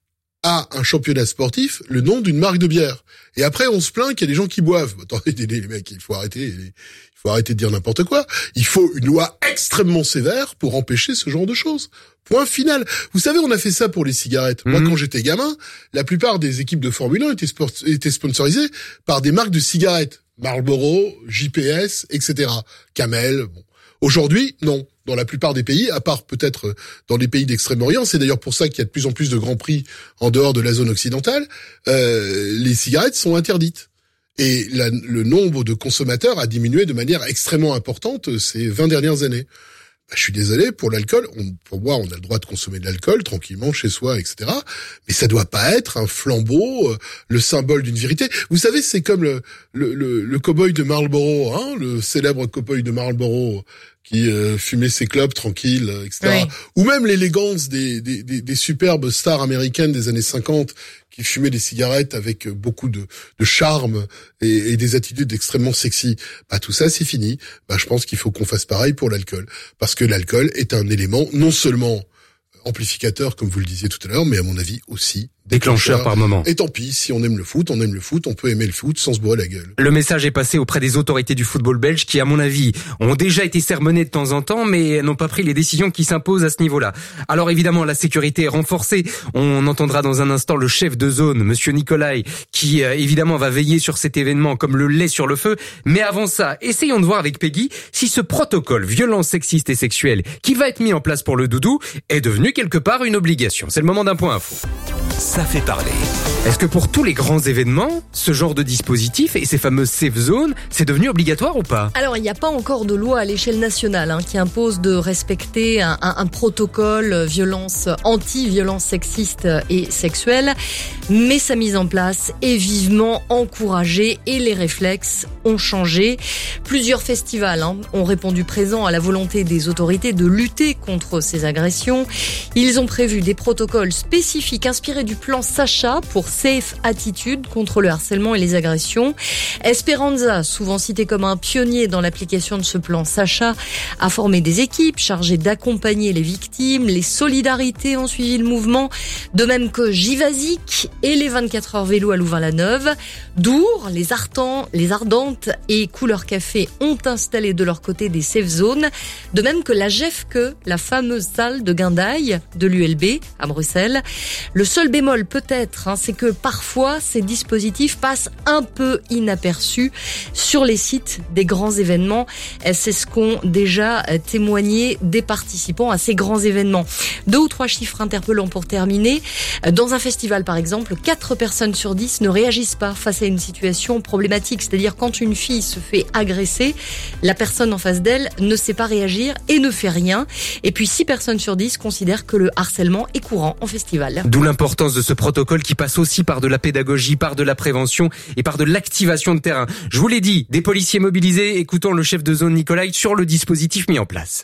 à un championnat sportif le nom d'une marque de bière, et après on se plaint qu'il y a des gens qui boivent. Attendez, les mecs, il faut arrêter, il faut arrêter de dire n'importe quoi. Il faut une loi extrêmement sévère pour empêcher ce genre de choses. Point final. Vous savez, on a fait ça pour les cigarettes. Mmh. Moi, quand j'étais gamin, la plupart des équipes de Formule un étaient, sport- étaient sponsorisées par des marques de cigarettes. Marlboro, J P S, et cetera. Camel. Bon. Aujourd'hui, non. Dans la plupart des pays, à part peut-être dans les pays d'Extrême-Orient, c'est d'ailleurs pour ça qu'il y a de plus en plus de grands prix en dehors de la zone occidentale, euh, les cigarettes sont interdites. Et la, le nombre de consommateurs a diminué de manière extrêmement importante ces vingt dernières années. Bah, je suis désolé, pour l'alcool, on, pour moi, on a le droit de consommer de l'alcool tranquillement chez soi, et cetera. Mais ça doit pas être un flambeau, euh, le symbole d'une vérité. Vous savez, c'est comme le le, le, le cow-boy de Marlboro, hein, le célèbre cow-boy de Marlboro qui euh, fumait ses clopes tranquilles, et cetera. Oui. Ou même l'élégance des, des, des, des superbes stars américaines des années cinquante qui fumaient des cigarettes avec beaucoup de, de charme et, et des attitudes extrêmement sexy. Bah tout ça c'est fini. Bah je pense qu'il faut qu'on fasse pareil pour l'alcool, parce que l'alcool est un élément non seulement amplificateur comme vous le disiez tout à l'heure, mais à mon avis aussi
déclencheur par moment.
Et tant pis, si on aime le foot, on aime le foot, on peut aimer le foot sans se bourrer la gueule.
Le message est passé auprès des autorités du football belge qui, à mon avis, ont déjà été sermonnées de temps en temps, mais n'ont pas pris les décisions qui s'imposent à ce niveau-là. Alors évidemment, la sécurité est renforcée. On entendra dans un instant le chef de zone, Monsieur Nicolai, qui euh, évidemment va veiller sur cet événement comme le lait sur le feu. Mais avant ça, essayons de voir avec Peggy si ce protocole violence sexiste et sexuelle qui va être mis en place pour le doudou est devenu quelque part une obligation. C'est le moment d'un point info.
Ça fait parler.
Est-ce que pour tous les grands événements, ce genre de dispositif et ces fameuses safe zones, c'est devenu obligatoire ou pas?
Alors, il n'y a pas encore de loi à l'échelle nationale hein, qui impose de respecter un, un, un protocole violence anti-violence sexiste et sexuelle, mais sa mise en place est vivement encouragée et les réflexes ont changé. Plusieurs festivals hein, ont répondu présent à la volonté des autorités de lutter contre ces agressions. Ils ont prévu des protocoles spécifiques inspirés du plan Sacha pour Safe Attitude contre le harcèlement et les agressions. Esperanza, souvent cité comme un pionnier dans l'application de ce plan Sacha, a formé des équipes chargées d'accompagner les victimes. Les solidarités ont suivi le mouvement, de même que Givasic et les vingt-quatre heures vélo à Louvain-la-Neuve. Dour, les Ardents, les Ardentes et Couleur Café ont installé de leur côté des safe zones, de même que la G E F K E, la fameuse salle de Guindaille de l'U L B à Bruxelles. Le seul bémol peut-être, hein, c'est que parfois ces dispositifs passent un peu inaperçus sur les sites des grands événements. C'est ce qu'ont déjà témoigné des participants à ces grands événements. Deux ou trois chiffres interpellants pour terminer. Dans un festival par exemple, quatre personnes sur dix ne réagissent pas face à une situation problématique. C'est-à-dire quand une fille se fait agresser, la personne en face d'elle ne sait pas réagir et ne fait rien. Et puis six personnes sur dix considèrent que le harcèlement est courant en festival.
D'où l'importance l'importance de ce protocole qui passe aussi par de la pédagogie, par de la prévention et par de l'activation de terrain. Je vous l'ai dit, des policiers mobilisés, écoutons le chef de zone Nicolai sur le dispositif mis en place.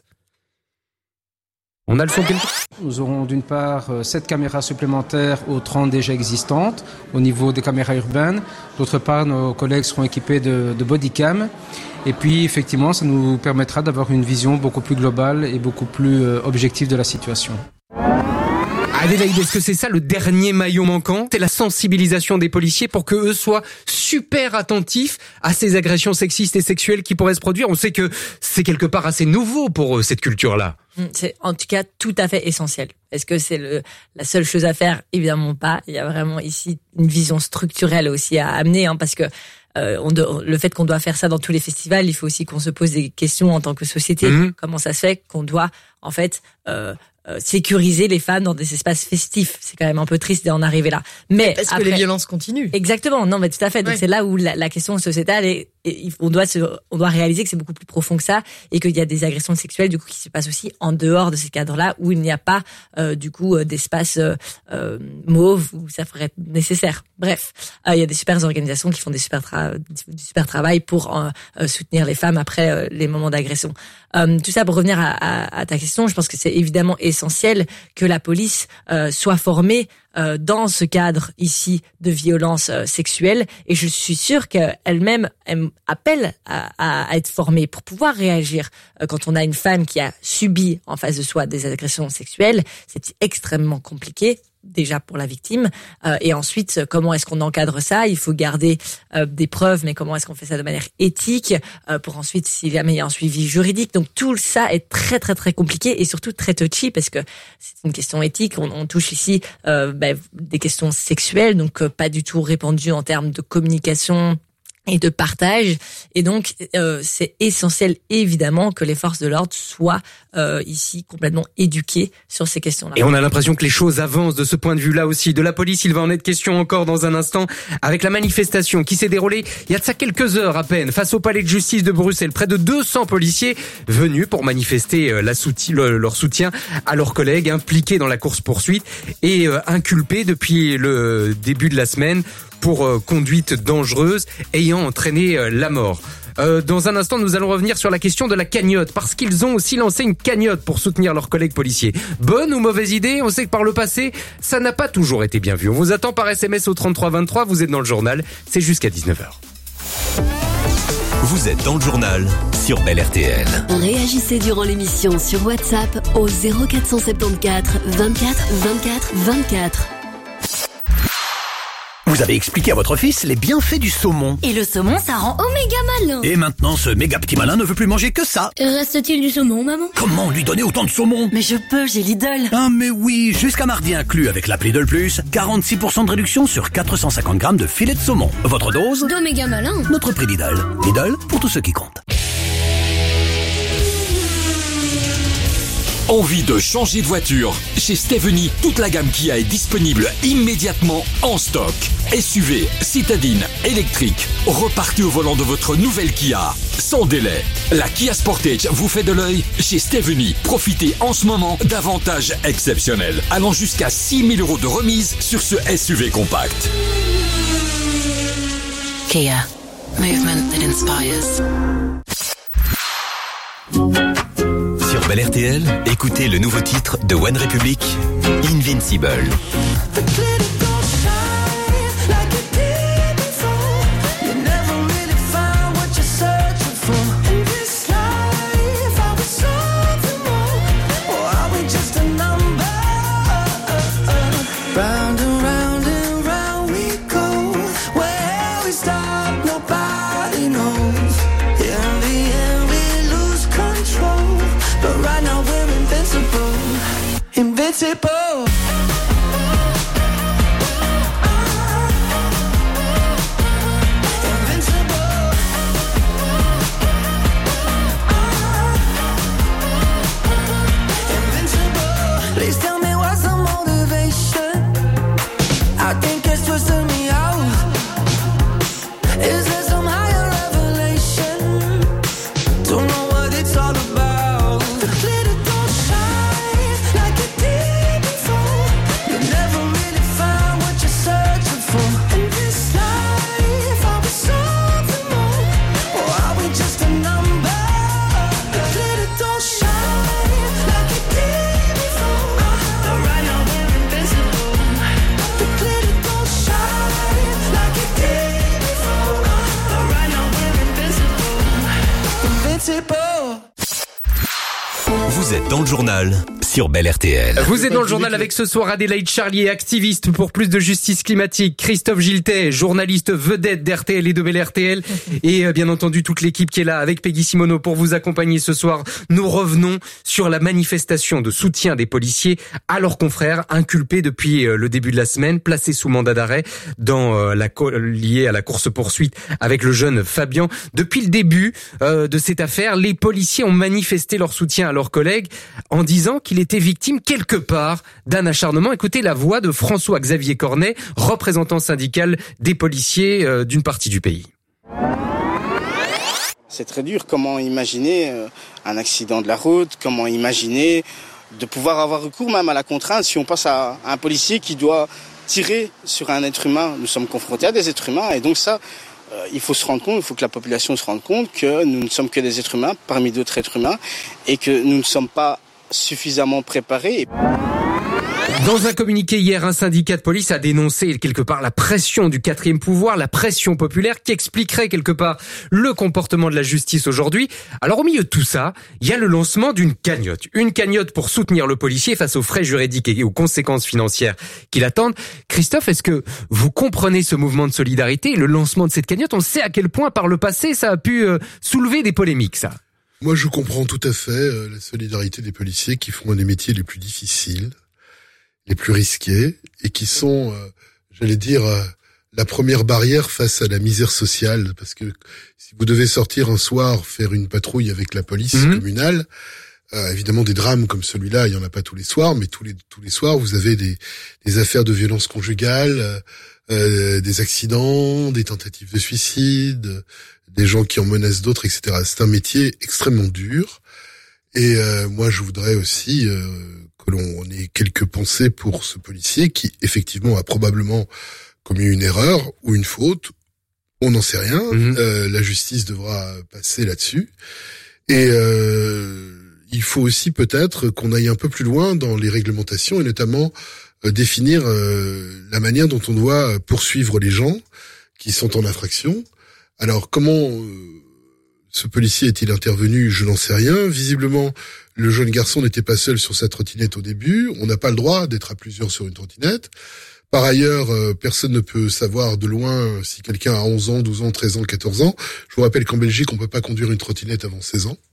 On a le son quelque...
Nous aurons d'une part sept caméras supplémentaires aux trente déjà existantes au niveau des caméras urbaines. D'autre part, nos collègues seront équipés de, de bodycam. Et puis, effectivement, ça nous permettra d'avoir une vision beaucoup plus globale et beaucoup plus euh, objective de la situation.
Adélaïde, est-ce que c'est ça le dernier maillon manquant ? C'est la sensibilisation des policiers pour que eux soient super attentifs à ces agressions sexistes et sexuelles qui pourraient se produire. On sait que c'est quelque part assez nouveau pour eux, cette culture-là.
C'est en tout cas tout à fait essentiel. Est-ce que c'est le, la seule chose à faire ? Évidemment pas. Il y a vraiment ici une vision structurelle aussi à amener, hein, parce que euh, on de, le fait qu'on doit faire ça dans tous les festivals, il faut aussi qu'on se pose des questions en tant que société. Mmh. Comment ça se fait qu'on doit en fait euh, Euh, sécuriser les femmes dans des espaces festifs? C'est quand même un peu triste d'en arriver là. Mais
parce
après,
que les violences continuent.
Exactement. Non, mais tout à fait. Donc ouais. C'est là où la, la question sociétale est, est, on doit se, on doit réaliser que c'est beaucoup plus profond que ça et qu'il y a des agressions sexuelles du coup qui se passent aussi en dehors de ces cadres-là où il n'y a pas euh, du coup euh, d'espace euh, euh, mauve où ça ferait être nécessaire. Bref, euh, il y a des super organisations qui font des super tra- du super travail pour euh, euh, soutenir les femmes après euh, les moments d'agression. Euh, tout ça pour revenir à, à, à ta question, je pense que c'est évidemment essentiel que la police euh, soit formée euh, dans ce cadre ici de violence euh, sexuelle, et je suis sûre qu'elle-même elle appelle à, à, à être formée pour pouvoir réagir euh, quand on a une femme qui a subi en face de soi des agressions sexuelles. C'est extrêmement compliqué. Déjà pour la victime, euh, et ensuite comment est-ce qu'on encadre ça? Il faut garder euh, des preuves, mais comment est-ce qu'on fait ça de manière éthique euh, pour ensuite s'il y a un suivi juridique. Donc tout ça est très très très compliqué et surtout très touchy parce que c'est une question éthique. On, on touche ici euh, bah, des questions sexuelles, donc euh, pas du tout répandues en termes de communication et de partage, et donc euh, c'est essentiel évidemment que les forces de l'ordre soient euh, ici complètement éduquées sur ces questions-là.
Et on a l'impression que les choses avancent de ce point de vue-là aussi. De la police, il va en être question encore dans un instant avec la manifestation qui s'est déroulée il y a de ça quelques heures à peine face au palais de justice de Bruxelles. Près de deux cents policiers venus pour manifester la souti- le, leur soutien à leurs collègues impliqués dans la course-poursuite et euh, inculpés depuis le début de la semaine pour euh, conduite dangereuse ayant entraîné euh, la mort. Euh, dans un instant, nous allons revenir sur la question de la cagnotte, parce qu'ils ont aussi lancé une cagnotte pour soutenir leurs collègues policiers. Bonne ou mauvaise idée? On sait que par le passé, ça n'a pas toujours été bien vu. On vous attend par S M S au trente-trois vingt-trois, vous êtes dans le journal, c'est jusqu'à dix-neuf heures.
Vous êtes dans le journal sur Bel R T L.
Réagissez durant l'émission sur WhatsApp au zéro quatre cent soixante-quatorze vingt-quatre vingt-quatre vingt-quatre.
Vous avez expliqué à votre fils les bienfaits du saumon.
Et le saumon, ça rend oméga malin.
Et maintenant, ce méga petit malin ne veut plus manger que ça.
Reste-t-il du saumon, maman?
Comment lui donner autant de saumon?
Mais je peux, j'ai Lidl.
Ah mais oui, jusqu'à mardi inclus avec l'appli Lidl Plus, quarante-six pour cent de réduction sur quatre cent cinquante grammes de filet de saumon. Votre dose?
D'oméga malin.
Notre prix Lidl. Lidl, pour tous ceux qui comptent.
Envie de changer de voiture? Chez Steveny, toute la gamme Kia est disponible immédiatement en stock. S U V, citadine, électrique. Repartez au volant de votre nouvelle Kia sans délai. La Kia Sportage vous fait de l'œil chez Steveny. Profitez en ce moment d'avantages exceptionnels, allant jusqu'à six mille euros de remise sur ce S U V compact.
Kia. Movement that inspires.
Sur Bel R T L, écoutez le nouveau titre de One Republic, Invincible.
Invincible. Please tell me what's the motivation. I think it's twisting me out. Is there some higher revelation? Don't know what it's all about. The glitter don't shine like it did before.
Vous êtes dans le journal sur Bel R T L.
Vous êtes dans le journal avec ce soir Adélaïde Charlier, activiste pour plus de justice climatique, Christophe Giltet, journaliste vedette d'R T L et de Bel R T L, et bien entendu toute l'équipe qui est là avec Peggy Simoneau pour vous accompagner ce soir. Nous revenons sur la manifestation de soutien des policiers à leurs confrères inculpés depuis le début de la semaine, placés sous mandat d'arrêt dans la liée à la course-poursuite avec le jeune Fabien. Depuis le début euh, de cette affaire, les policiers ont manifesté leur soutien à leurs collègues en disant qu'il était victime quelque part d'un acharnement. Écoutez la voix de François-Xavier Cornet, représentant syndical des policiers euh, d'une partie du pays.
C'est très dur. Comment imaginer euh, un accident de la route? Comment imaginer de pouvoir avoir recours même à la contrainte si on passe à, à un policier qui doit tirer sur un être humain? Nous sommes confrontés à des êtres humains et donc ça, euh, il faut se rendre compte, il faut que la population se rende compte que nous ne sommes que des êtres humains parmi d'autres êtres humains et que nous ne sommes pas suffisamment préparés.
Dans un communiqué hier, un syndicat de police a dénoncé quelque part la pression du quatrième pouvoir, la pression populaire qui expliquerait quelque part le comportement de la justice aujourd'hui. Alors au milieu de tout ça, il y a le lancement d'une cagnotte. Une cagnotte pour soutenir le policier face aux frais juridiques et aux conséquences financières qui l'attendent. Christophe, est-ce que vous comprenez ce mouvement de solidarité, le lancement de cette cagnotte? On sait à quel point par le passé ça a pu euh, soulever des polémiques, ça.
Moi, je comprends tout à fait euh, la solidarité des policiers qui font un des métiers les plus difficiles, les plus risqués, et qui sont, euh, j'allais dire, euh, la première barrière face à la misère sociale. Parce que si vous devez sortir un soir, faire une patrouille avec la police mmh. communale, euh, évidemment des drames comme celui-là, il y en a pas tous les soirs, mais tous les tous les soirs, vous avez des, des affaires de violence conjugale, euh, des accidents, des tentatives de suicide, des gens qui en menacent d'autres, et cetera. C'est un métier extrêmement dur. Et euh, moi, je voudrais aussi euh, que l'on ait quelques pensées pour ce policier qui, effectivement, a probablement commis une erreur ou une faute. On n'en sait rien. Mmh. Euh, la justice devra passer là-dessus. Et euh, il faut aussi peut-être qu'on aille un peu plus loin dans les réglementations et notamment euh, définir euh, la manière dont on doit poursuivre les gens qui sont en infraction. Alors, comment euh, ce policier est-il intervenu? Je n'en sais rien. Visiblement, le jeune garçon n'était pas seul sur sa trottinette au début. On n'a pas le droit d'être à plusieurs sur une trottinette. Par ailleurs, euh, personne ne peut savoir de loin si quelqu'un a onze ans, douze ans, treize ans, quatorze ans. Je vous rappelle qu'en Belgique, on peut pas conduire une trottinette avant seize ans.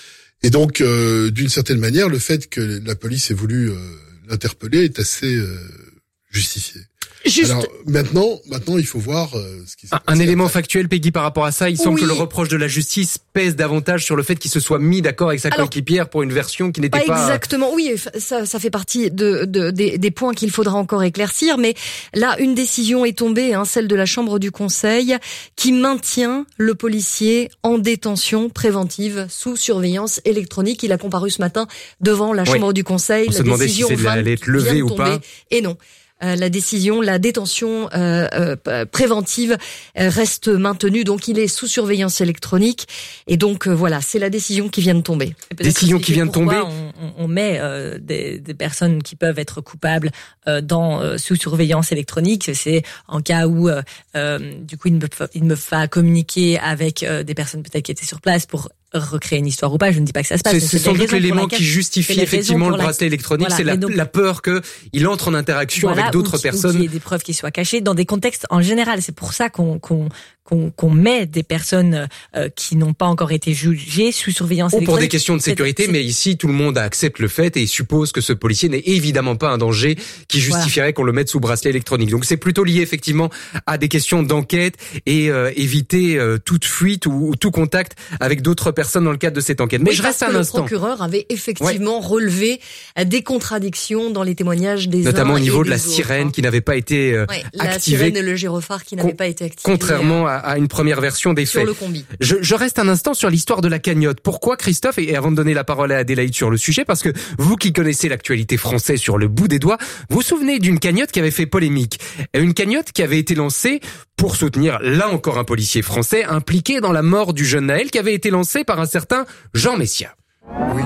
Et donc, euh, d'une certaine manière, le fait que la police ait voulu euh, l'interpeller est assez euh, justifié. Juste... Alors maintenant, maintenant, il faut voir euh, ce qui s'est
un,
passé.
Un élément après. Factuel, Peggy, par rapport à ça, il semble
oui.
que le reproche de la justice pèse davantage sur le fait qu'il se soit mis d'accord avec sa coéquipière pour une version qui n'était pas...
pas exactement, oui, ça, ça fait partie de, de, des, des points qu'il faudra encore éclaircir, mais là, une décision est tombée, hein, celle de la Chambre du Conseil, qui maintient le policier en détention préventive sous surveillance électronique. Il a comparu ce matin devant la Chambre oui. du Conseil.
On
la
se demandait
décision
si c'est allait être levé ou pas.
Et non. Euh, la décision, la détention euh, euh, préventive euh, reste maintenue, donc il est sous surveillance électronique et donc euh, voilà, c'est la décision qui vient de tomber.
Décision qui vient de tomber.
On, on met euh, des, des personnes qui peuvent être coupables euh, dans euh, sous surveillance électronique. C'est en cas où euh, euh, du coup il ne me il ne me pas communiquer avec euh, des personnes peut-être qui étaient sur place pour recréer une histoire ou pas, je ne dis pas que ça se passe.
C'est, c'est sans doute l'élément qui justifie effectivement le bracelet électronique, voilà, c'est la, donc, la peur que il entre en interaction voilà, avec d'autres
ou,
personnes.
Ou qu'il y ait des preuves qui soient cachées dans des contextes en général. C'est pour ça qu'on, qu'on, qu'on, qu'on met des personnes euh, qui n'ont pas encore été jugées sous surveillance
ou
électronique.
Pour des questions de sécurité, c'est, c'est... mais ici tout le monde accepte le fait et suppose que ce policier n'est évidemment pas un danger qui justifierait voilà. qu'on le mette sous bracelet électronique. Donc c'est plutôt lié effectivement à des questions d'enquête et euh, éviter euh, toute fuite ou, ou tout contact avec d'autres personnes dans le cadre de cette enquête. Mais
oui,
je reste un
le
instant.
Le procureur avait effectivement ouais. relevé des contradictions dans les témoignages des
notamment
uns
au niveau
et
de la
des
sirène
autres.
qui n'avait pas été euh,
ouais,
activée.
La sirène et le gyrophare qui n'avaient Con- pas été activés.
Contrairement à, à une première version des
sur
faits.
Le combi.
Je, je reste un instant sur l'histoire de la cagnotte. Pourquoi, Christophe, et avant de donner la parole à Adélaïde sur le sujet, parce que vous qui connaissez l'actualité française sur le bout des doigts, vous vous souvenez d'une cagnotte qui avait fait polémique. Une cagnotte qui avait été lancée pour soutenir, là encore, un policier français impliqué dans la mort du jeune Naël, qui avait été lancée par un certain Jean Messia.
Oui.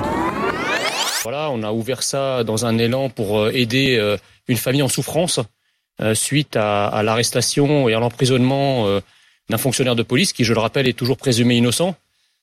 Voilà, on a ouvert ça dans un élan pour aider euh, une famille en souffrance euh, suite à, à l'arrestation et à l'emprisonnement euh, d'un fonctionnaire de police qui, je le rappelle, est toujours présumé innocent.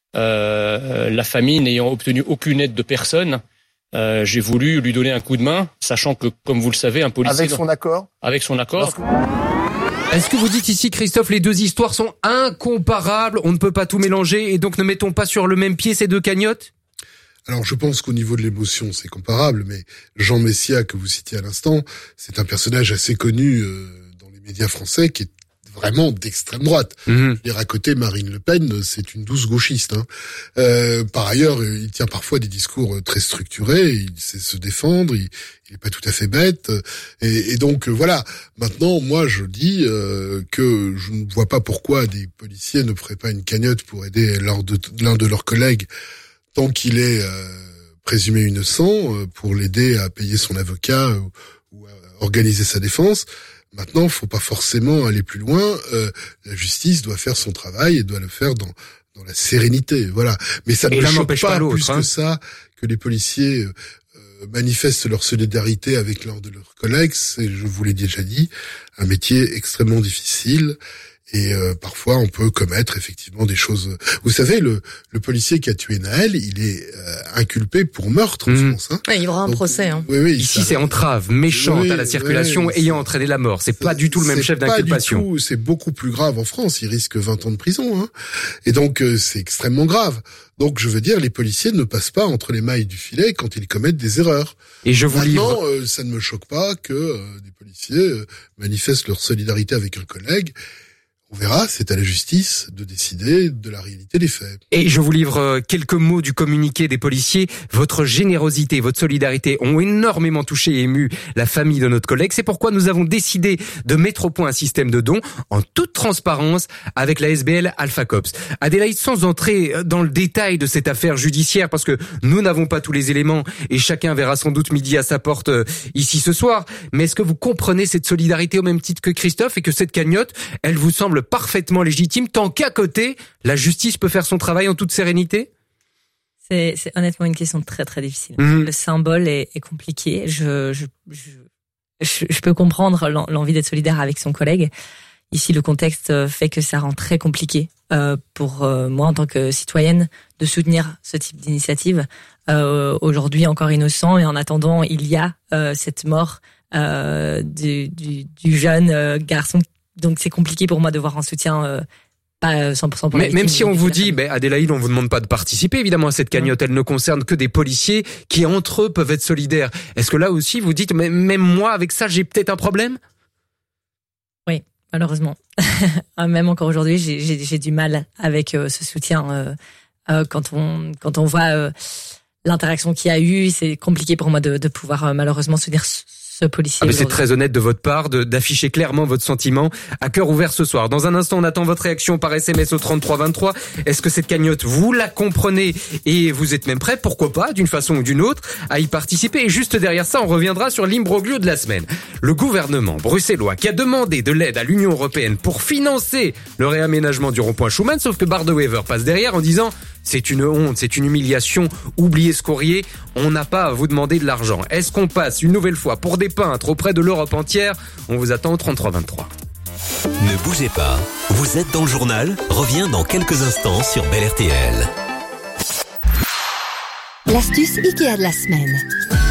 euh, la famille n'ayant obtenu aucune aide de personne, euh, j'ai voulu lui donner un coup de main, sachant que, comme vous le savez, un policier...
Avec son accord ?
Avec son accord.
Est-ce que vous dites ici, Christophe, les deux histoires sont incomparables, on ne peut pas tout mélanger, et donc ne mettons pas sur le même pied ces deux cagnottes ?
Alors, je pense qu'au niveau de l'émotion, c'est comparable, mais Jean Messia, que vous citiez à l'instant, c'est un personnage assez connu euh, dans les médias français, qui est vraiment d'extrême droite. Mmh. Je veux dire, à côté, Marine Le Pen, c'est une douce gauchiste. Hein. Euh, par ailleurs, il tient parfois des discours très structurés, il sait se défendre, il n'est pas tout à fait bête. Et, et donc, voilà. Maintenant, moi, je dis euh, que je ne vois pas pourquoi des policiers ne feraient pas une cagnotte pour aider l'un de, l'un de leurs collègues tant qu'il est euh, présumé innocent, euh, pour l'aider à payer son avocat ou, ou à organiser sa défense. Maintenant, il faut pas forcément aller plus loin. Euh, la justice doit faire son travail et doit le faire dans dans la sérénité. Voilà. Mais ça ne me choque pas, pas plus hein. que ça que les policiers euh, manifestent leur solidarité avec l'un de leurs collègues. C'est, je vous l'ai déjà dit, un métier extrêmement difficile. Et euh, parfois, on peut commettre effectivement des choses. Vous savez, le, le policier qui a tué Naël, il est euh, inculpé pour meurtre en mmh. France. Hein.
Ouais, il y aura un Donc, procès. Hein.
Oui, oui, Ici, ça... c'est entrave méchante oui, à la circulation oui, ayant c'est... entraîné la mort. C'est, c'est pas du tout le même chef d'inculpation.
Pas du tout. C'est beaucoup plus grave en France. Il risque vingt ans de prison. Hein. Et donc, euh, c'est extrêmement grave. Donc, je veux dire, les policiers ne passent pas entre les mailles du filet quand ils commettent des erreurs.
Et je vous
Maintenant,
livre.
Euh, ça ne me choque pas que euh, des policiers euh, manifestent leur solidarité avec un collègue. On verra, c'est à la justice de décider de la réalité des faits.
Et je vous livre quelques mots du communiqué des policiers. Votre générosité, votre solidarité ont énormément touché et ému la famille de notre collègue. C'est pourquoi nous avons décidé de mettre au point un système de dons en toute transparence avec la S B L Alpha Cops. Adélaïde, sans entrer dans le détail de cette affaire judiciaire, parce que nous n'avons pas tous les éléments et chacun verra sans doute midi à sa porte ici ce soir, mais est-ce que vous comprenez cette solidarité au même titre que Christophe et que cette cagnotte, elle vous semble parfaitement légitime tant qu'à côté, la justice peut faire son travail en toute sérénité?
C'est, c'est honnêtement une question très très difficile. Mmh. Le symbole est, est compliqué. Je, je, je, je, je peux comprendre l'envie d'être solidaire avec son collègue. Ici, le contexte fait que ça rend très compliqué euh, pour euh, moi en tant que citoyenne de soutenir ce type d'initiative. Euh, aujourd'hui encore innocent et en attendant, il y a euh, cette mort euh, du, du, du jeune euh, garçon. Donc c'est compliqué pour moi de voir un soutien euh, pas cent pour cent pour
Mais même si on vous dit, ben Adélaïde, on vous demande pas de participer évidemment à cette cagnotte, elle ne concerne que des policiers qui entre eux peuvent être solidaires. Est-ce que là aussi vous dites, mais même moi avec ça j'ai peut-être un problème?
Oui, malheureusement. Même encore aujourd'hui, j'ai, j'ai, j'ai du mal avec euh, ce soutien. Euh, euh, quand on quand on voit euh, l'interaction qu'il y a eu, c'est compliqué pour moi de, de pouvoir euh, malheureusement soutenir ce policier.
Ah mais c'est très honnête de votre part de, d'afficher clairement votre sentiment à cœur ouvert ce soir. Dans un instant, on attend votre réaction par S M S au trente-trois vingt-trois. Est-ce que cette cagnotte, vous la comprenez et vous êtes même prêt, pourquoi pas, d'une façon ou d'une autre, à y participer? Et juste derrière ça, on reviendra sur l'imbroglio de la semaine. Le gouvernement bruxellois qui a demandé de l'aide à l'Union européenne pour financer le réaménagement du rond-point Schuman, sauf que Bardewever passe derrière en disant c'est une honte, c'est une humiliation, oubliez ce courrier, on n'a pas à vous demander de l'argent. Est-ce qu'on passe une nouvelle fois pour des peintres auprès de l'Europe entière? On vous attend au trente-trois vingt-trois.
Ne bougez pas, vous êtes dans le journal, revient dans quelques instants sur Bel R T L.
L'astuce Ikea de la semaine.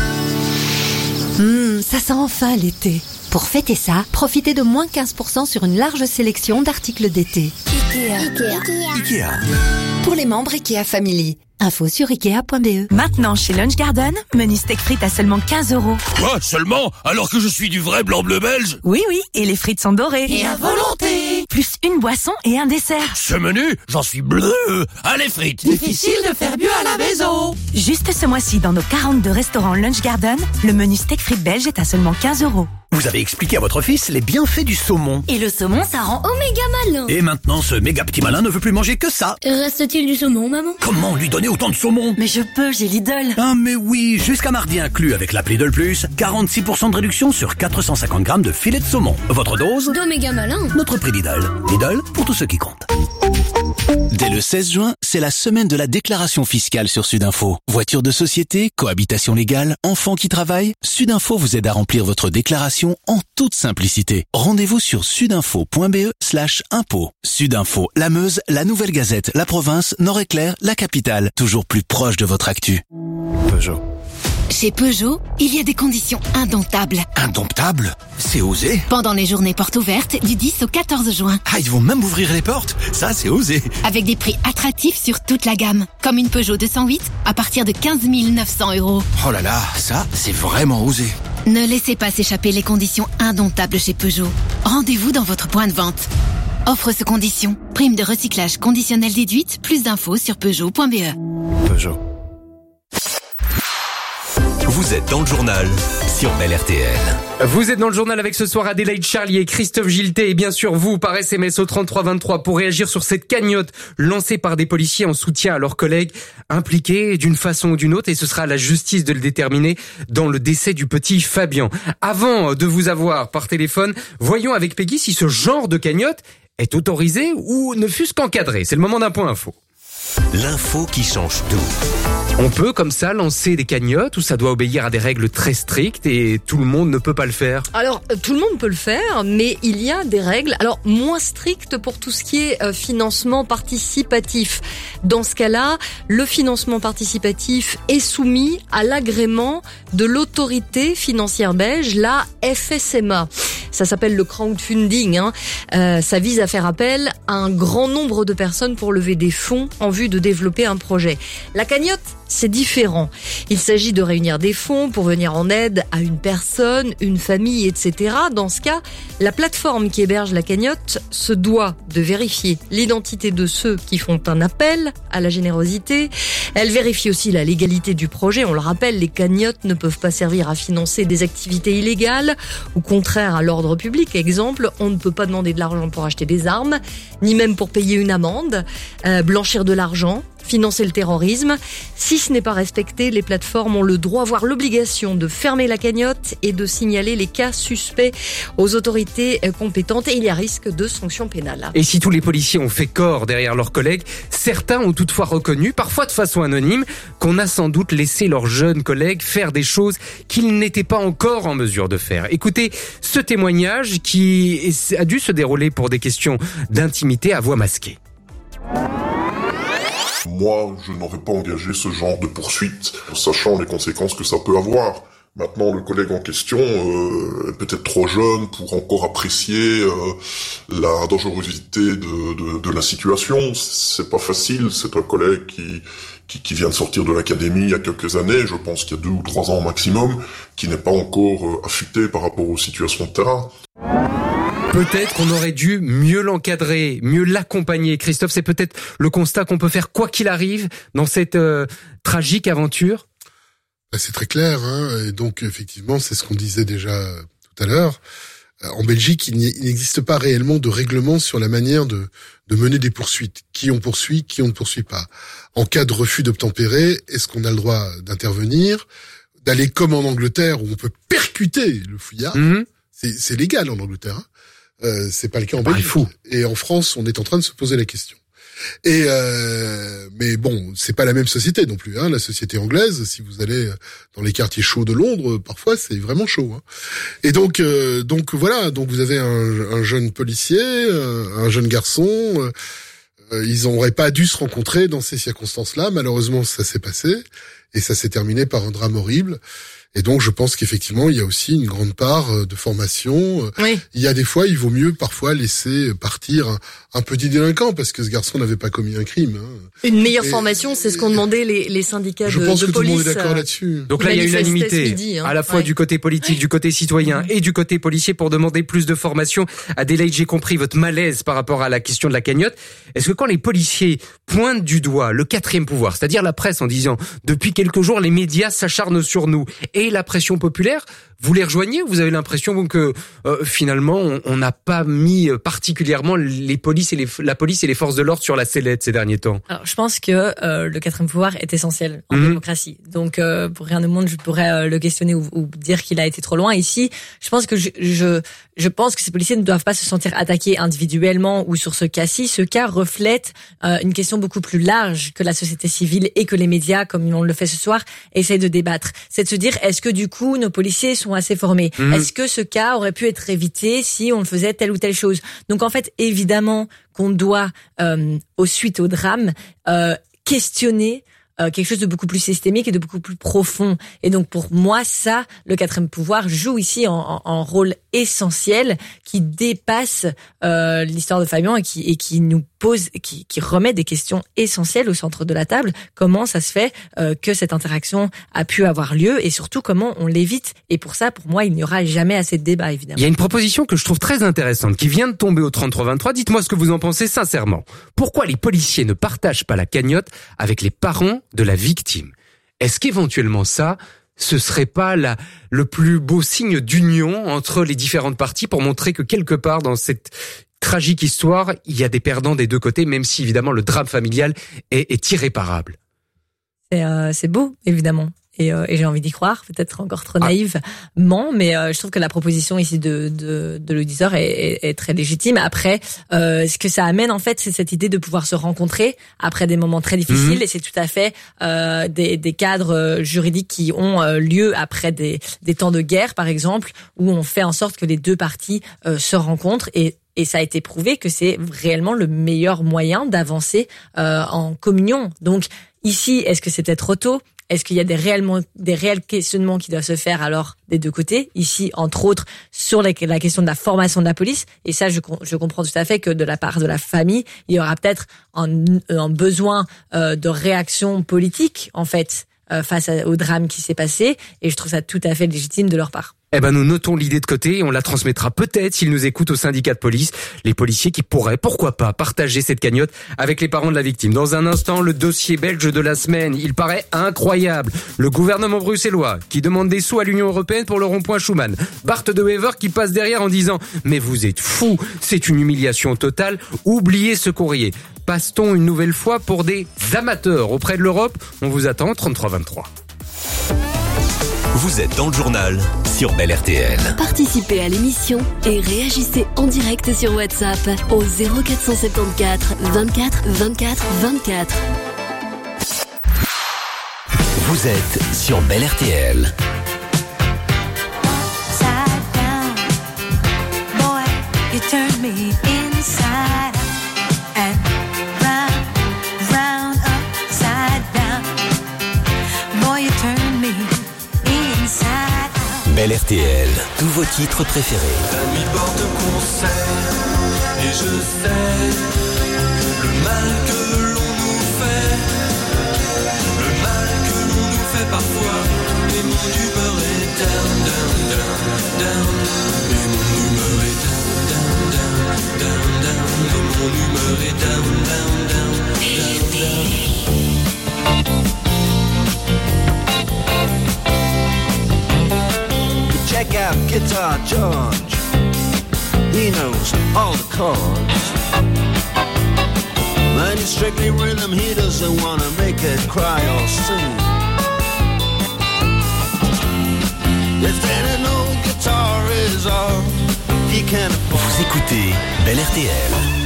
Hum, ça sent enfin l'été. Pour fêter ça, profitez de moins quinze pour cent sur une large sélection d'articles d'été. Ikea. Ikea.
Ikea.
Pour les membres Ikea Family. Info sur ikea point b e.
Maintenant, chez Lunch Garden, menu steak frites à seulement quinze euros.
Quoi, seulement? Alors que je suis du vrai blanc-bleu belge?
Oui, oui, et les frites sont dorées.
Et à volonté.
Plus une boisson et un dessert.
Ce menu, j'en suis bleu. Allez, frites.
Difficile de faire mieux à la maison.
Juste ce mois-ci, dans nos quarante-deux restaurants Lunch Garden, le menu steak frites belge est à seulement quinze euros.
Vous avez expliqué à votre fils les bienfaits du saumon.
Et le saumon, ça rend oméga malin.
Et maintenant, ce méga petit malin ne veut plus manger que ça.
Reste-t-il du saumon, maman?
Comment lui donner autant de saumon?
Mais je peux, j'ai Lidl.
Ah mais oui, jusqu'à mardi inclus avec l'appli Lidl Plus, quarante-six pour cent de réduction sur quatre cent cinquante grammes de filet de saumon. Votre dose?
D'oméga malin.
Notre prix Lidl. Lidl, pour tous ceux qui comptent.
Dès le seize juin, c'est la semaine de la déclaration fiscale sur Sudinfo. Voiture de société, cohabitation légale, enfants qui travaillent, Sudinfo vous aide à remplir votre déclaration en toute simplicité. Rendez-vous sur sudinfo.be slash impôt. Sudinfo, la Meuse, la Nouvelle Gazette, la province, Nord-Éclair, la capitale, toujours plus proche de votre actu. Peugeot.
Chez Peugeot, il y a des conditions indomptables.
Indomptable? C'est osé.
Pendant les journées portes ouvertes du dix au quatorze juin.
Ah, ils vont même ouvrir les portes? Ça, c'est osé.
Avec des prix attractifs sur toute la gamme. Comme une Peugeot deux cent huit à partir de quinze mille neuf cents euros.
Oh là là, ça, c'est vraiment osé.
Ne laissez pas s'échapper les conditions indomptables chez Peugeot. Rendez-vous dans votre point de vente. Offre sous conditions. Prime de recyclage conditionnelle déduite. Plus d'infos sur peugeot point b e.
Peugeot.
Vous êtes dans le journal sur Bel R T L.
Vous êtes dans le journal avec ce soir Adélaïde Charlier, Christophe Giltet et bien sûr vous par S M S au trente-trois vingt-trois pour réagir sur cette cagnotte lancée par des policiers en soutien à leurs collègues impliqués d'une façon ou d'une autre et ce sera à la justice de le déterminer dans le décès du petit Fabien. Avant de vous avoir par téléphone, voyons avec Peggy si ce genre de cagnotte est autorisé ou ne fût-ce qu'encadré. C'est le moment d'un point info.
L'info qui change tout.
On peut comme ça lancer des cagnottes ou ça doit obéir à des règles très strictes et tout le monde ne peut pas le faire?
Alors, tout le monde peut le faire, mais il y a des règles, alors moins strictes pour tout ce qui est euh, financement participatif. Dans ce cas-là, le financement participatif est soumis à l'agrément de l'autorité financière belge, la F S M A. Ça s'appelle le crowdfunding. Hein. Euh, ça vise à faire appel à un grand nombre de personnes pour lever des fonds en vue de développer un projet. La cagnotte, c'est différent. Il s'agit de réunir des fonds pour venir en aide à une personne, une famille, et cetera. Dans ce cas, la plateforme qui héberge la cagnotte se doit de vérifier l'identité de ceux qui font un appel à la générosité. Elle vérifie aussi la légalité du projet. On le rappelle, les cagnottes ne peuvent pas servir à financer des activités illégales ou contraires à l'ordre public. Exemple, on ne peut pas demander de l'argent pour acheter des armes, ni même pour payer une amende, euh, blanchir de l'argent, financer le terrorisme. Si ce n'est pas respecté, les plateformes ont le droit, voire l'obligation de fermer la cagnotte et de signaler les cas suspects aux autorités compétentes et il y a risque de sanctions pénales.
Et si tous les policiers ont fait corps derrière leurs collègues, certains ont toutefois reconnu, parfois de façon anonyme, qu'on a sans doute laissé leurs jeunes collègues faire des choses qu'ils n'étaient pas encore en mesure de faire. Écoutez ce témoignage qui a dû se dérouler pour des questions d'intimité à voix masquée.
Moi, je n'aurais pas engagé ce genre de poursuite, sachant les conséquences que ça peut avoir. Maintenant, le collègue en question euh, est peut-être trop jeune pour encore apprécier euh, la dangerosité de, de, de la situation. C'est pas facile. C'est un collègue qui, qui, qui vient de sortir de l'académie il y a quelques années, je pense qu'il y a deux ou trois ans maximum, qui n'est pas encore euh, affûté par rapport aux situations de terrain.
Peut-être qu'on aurait dû mieux l'encadrer, mieux l'accompagner. Christophe, c'est peut-être le constat qu'on peut faire quoi qu'il arrive dans cette euh, tragique aventure.
C'est très clair, hein. Et donc effectivement, c'est ce qu'on disait déjà tout à l'heure. En Belgique, il n'existe pas réellement de règlement sur la manière de, de mener des poursuites. Qui on poursuit, qui on ne poursuit pas. En cas de refus d'obtempérer, est-ce qu'on a le droit d'intervenir, d'aller comme en Angleterre où on peut percuter le fouillard? Mm-hmm. C'est, c'est légal en Angleterre, hein. Euh, c'est pas le cas en Belgique. Et en France, on est en train de se poser la question. Et euh, mais bon, c'est pas la même société non plus. Hein, la société anglaise, si vous allez dans les quartiers chauds de Londres, parfois c'est vraiment chaud. Hein. Et donc, euh, donc voilà, donc vous avez un, un jeune policier, un jeune garçon. Euh, ils n'auraient pas dû se rencontrer dans ces circonstances-là. Malheureusement, ça s'est passé et ça s'est terminé par un drame horrible. Et donc, je pense qu'effectivement, il y a aussi une grande part de formation. Oui. Il y a des fois, il vaut mieux parfois laisser partir un, un petit délinquant parce que ce garçon n'avait pas commis un crime. Hein.
Une meilleure et, formation, c'est ce qu'ont demandé les, les syndicats
je
de,
pense
de
que
police.
Tout le monde est d'accord là-dessus.
Donc là, il y a unanimité, midi, hein. à la fois ouais. du côté politique, du côté citoyen et du côté policier pour demander plus de formation. Adélaïde, j'ai compris votre malaise par rapport à la question de la cagnotte. Est-ce que quand les policiers pointent du doigt le quatrième pouvoir, c'est-à-dire la presse en disant « Depuis quelques jours, les médias s'acharnent sur nous », et la pression populaire, vous les rejoignez ou vous avez l'impression que euh, finalement on n'a pas mis particulièrement les polices et les, la police et les forces de l'ordre sur la sellette ces derniers temps?
Alors je pense que euh, le quatrième pouvoir est essentiel en mmh. démocratie. Donc euh, pour rien au monde je pourrais euh, le questionner ou, ou dire qu'il a été trop loin. Ici, je pense que je, je je pense que ces policiers ne doivent pas se sentir attaqués individuellement ou sur ce cas-ci. Ce cas reflète euh, une question beaucoup plus large que la société civile et que les médias, comme on le fait ce soir, essayent de débattre. C'est de se dire, est-ce que du coup nos policiers sont assez formés? Mmh. Est-ce que ce cas aurait pu être évité si on faisait telle ou telle chose? Donc en fait, évidemment qu'on doit, euh, au suite au drame, euh, questionner Euh, quelque chose de beaucoup plus systémique et de beaucoup plus profond. Et donc pour moi, ça, le quatrième pouvoir joue ici en, en, en rôle essentiel qui dépasse euh, l'histoire de Fabien et qui, et qui nous pose, qui, qui remet des questions essentielles au centre de la table. Comment ça se fait euh, que cette interaction a pu avoir lieu et surtout comment on l'évite. Et pour ça, pour moi, il n'y aura jamais assez de débat, évidemment.
Il y a une proposition que je trouve très intéressante qui vient de tomber au trente-trois vingt-trois. Dites-moi ce que vous en pensez sincèrement. Pourquoi les policiers ne partagent pas la cagnotte avec les parents de la victime? Est-ce qu'éventuellement ça, ce serait pas la, le plus beau signe d'union entre les différentes parties pour montrer que quelque part dans cette tragique histoire, il y a des perdants des deux côtés, même si évidemment le drame familial est, est irréparable?
C'est, euh, c'est beau, évidemment. Et, euh, et j'ai envie d'y croire, peut-être encore trop naïvement, mais euh, je trouve que la proposition ici de, de, de l'auditeur est, est, est très légitime. Après, euh, ce que ça amène en fait, c'est cette idée de pouvoir se rencontrer après des moments très difficiles, mmh. et c'est tout à fait euh, des, des cadres juridiques qui ont euh, lieu après des, des temps de guerre, par exemple, où on fait en sorte que les deux parties euh, se rencontrent et Et ça a été prouvé que c'est réellement le meilleur moyen d'avancer euh, en communion. Donc ici, est-ce que c'était trop tôt? Est-ce qu'il y a des réellement des réels questionnements qui doivent se faire alors des deux côtés? Ici, entre autres, sur la, la question de la formation de la police. Et ça, je, je comprends tout à fait que de la part de la famille, il y aura peut-être un, un besoin euh, de réaction politique, en fait, euh, face à, au drame qui s'est passé. Et je trouve ça tout à fait légitime de leur part.
Eh ben, nous notons l'idée de côté et on la transmettra peut-être s'ils nous écoutent au syndicat de police, les policiers qui pourraient, pourquoi pas, partager cette cagnotte avec les parents de la victime. Dans un instant, le dossier belge de la semaine, il paraît incroyable. Le gouvernement bruxellois qui demande des sous à l'Union européenne pour le rond-point Schuman. Bart de Wever qui passe derrière en disant « Mais vous êtes fous, c'est une humiliation totale, oubliez ce courrier ». Passe-t-on une nouvelle fois pour des amateurs auprès de l'Europe? On vous attend, trente-trois vingt-trois.
Vous êtes dans le journal sur Belle R T L.
Participez à l'émission et réagissez en direct sur WhatsApp au zéro quatre cent soixante-quatorze vingt-quatre vingt-quatre vingt-quatre.
Vous êtes sur Belle R T L. Belle R T L, tous vos titres préférés.
La nuit porte concert et je sais le mal que l'on nous fait, le mal que l'on nous fait parfois. Et mon humeur est down, down, down, down. Et mon humeur est down, down, down, down, down. Et mon humeur est down, down, down, down, down.
Check out Guitar George. He knows all the chords. When it's strictly rhythm, he doesn't want to make it cry or sing. If then an old guitar is all he can afford.
Vous écoutez Belle R T L.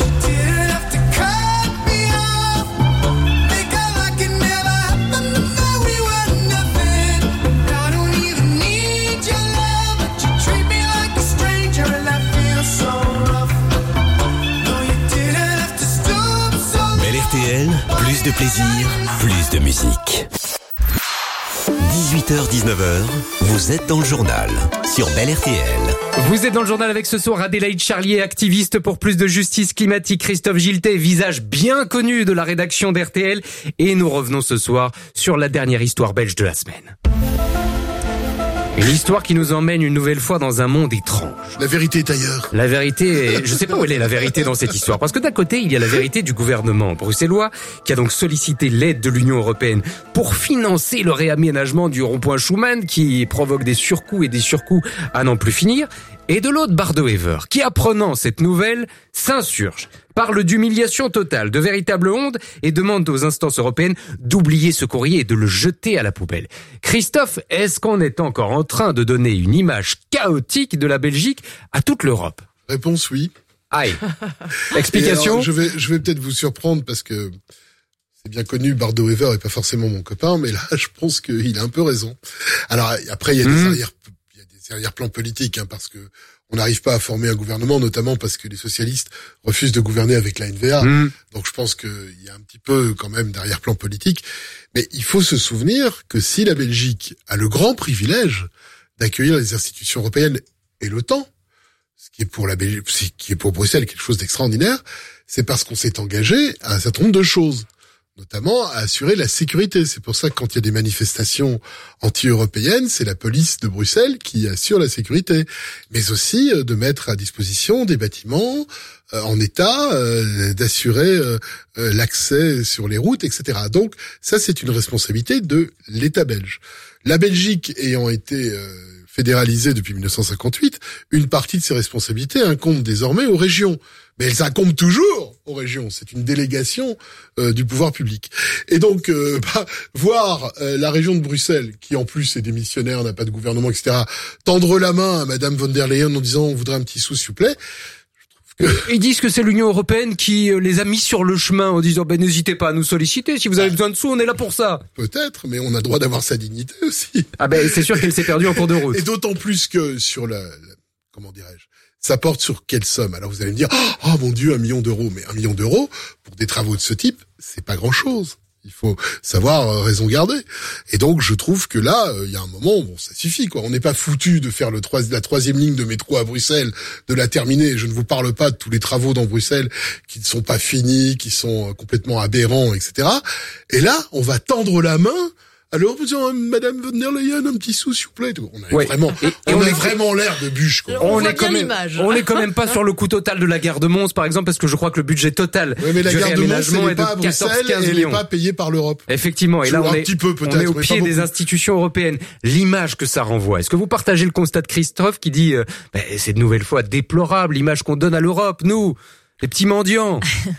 Plus de plaisir, plus de musique. dix-huit heures dix-neuf heures, vous êtes dans le journal sur Belle R T L.
Vous êtes dans le journal avec ce soir Adélaïde Charlier, activiste pour plus de justice climatique, Christophe Giltet, visage bien connu de la rédaction d'R T L, et nous revenons ce soir sur la dernière histoire belge de la semaine. Une histoire qui nous emmène une nouvelle fois dans un monde étrange.
La vérité est ailleurs.
La vérité, est... je sais pas où elle est la vérité dans cette histoire. Parce que d'un côté, il y a la vérité du gouvernement bruxellois qui a donc sollicité l'aide de l'Union européenne pour financer le réaménagement du rond-point Schuman qui provoque des surcoûts et des surcoûts à n'en plus finir. Et de l'autre, Bardo-Wever, qui apprenant cette nouvelle, s'insurge, parle d'humiliation totale, de véritable honte et demande aux instances européennes d'oublier ce courrier et de le jeter à la poubelle. Christophe, est-ce qu'on est encore en train de donner une image chaotique de la Belgique à toute l'Europe?
Réponse oui.
Aïe. Explication?
Alors, je vais, je vais peut-être vous surprendre parce que c'est bien connu, Bardo-Wever est pas forcément mon copain, mais là, je pense qu'il a un peu raison. Alors, après, il y a des mmh. arrière arrière-plan politique, hein, parce que on n'arrive pas à former un gouvernement, notamment parce que les socialistes refusent de gouverner avec la N V A. Mmh. Donc je pense qu'il y a un petit peu quand même d'arrière-plan politique. Mais il faut se souvenir que si la Belgique a le grand privilège d'accueillir les institutions européennes et l'OTAN, ce qui est pour la Belgique, ce qui est pour Bruxelles quelque chose d'extraordinaire, c'est parce qu'on s'est engagé à un certain nombre de choses, notamment à assurer la sécurité. C'est pour ça que quand il y a des manifestations anti-européennes, c'est la police de Bruxelles qui assure la sécurité, mais aussi euh, de mettre à disposition des bâtiments euh, en état, euh, d'assurer euh, euh, l'accès sur les routes, et cetera. Donc ça, c'est une responsabilité de l'État belge. La Belgique ayant été euh, fédéralisée depuis mille neuf cent cinquante-huit, une partie de ses responsabilités incombe désormais aux régions. Mais elles incombent toujours aux régions. C'est une délégation euh, du pouvoir public. Et donc, euh, bah, voir euh, la région de Bruxelles, qui en plus est démissionnaire, n'a pas de gouvernement, et cetera, tendre la main à Madame von der Leyen en disant « on voudrait un petit sou, s'il vous plaît », je trouve que...
Ils disent que c'est l'Union européenne qui les a mis sur le chemin en disant ben, « n'hésitez pas à nous solliciter, si vous avez besoin de sous, on est là pour ça ».
Peut-être, mais on a le droit d'avoir sa dignité aussi.
Ah ben c'est sûr qu'elle s'est perdue en cours de route.
Et d'autant plus que sur la... la comment dirais-je, ça porte sur quelle somme? Alors vous allez me dire, oh mon Dieu, un million d'euros. Mais un million d'euros, pour des travaux de ce type, c'est pas grand-chose. Il faut savoir euh, raison garder. Et donc je trouve que là, il euh, y a un moment, bon, ça suffit, quoi. On n'est pas foutu de faire le trois, la troisième ligne de métro à Bruxelles, de la terminer. Je ne vous parle pas de tous les travaux dans Bruxelles qui ne sont pas finis, qui sont euh, complètement aberrants, et cetera. Et là, on va tendre la main. Alors, Madame von der Leyen, un petit sou, s'il vous plaît. On a ouais. vraiment, et, et on, on a vraiment l'air de bûche, quoi.
On, on est quand même, on est quand même pas sur le coût total de la gare de Mons, par exemple, parce que je crois que le budget total
ouais, mais la
du
gare
réaménagement
de Mons,
est de quatorze quinze millions.
Elle n'est pas payée par l'Europe.
Effectivement. Et là, on
un
est,
petit peu,
on est au pied des institutions européennes. L'image que ça renvoie. Est-ce que vous partagez le constat de Christophe qui dit, euh, bah, c'est de nouvelle fois déplorable l'image qu'on donne à l'Europe, nous, les petits mendiants.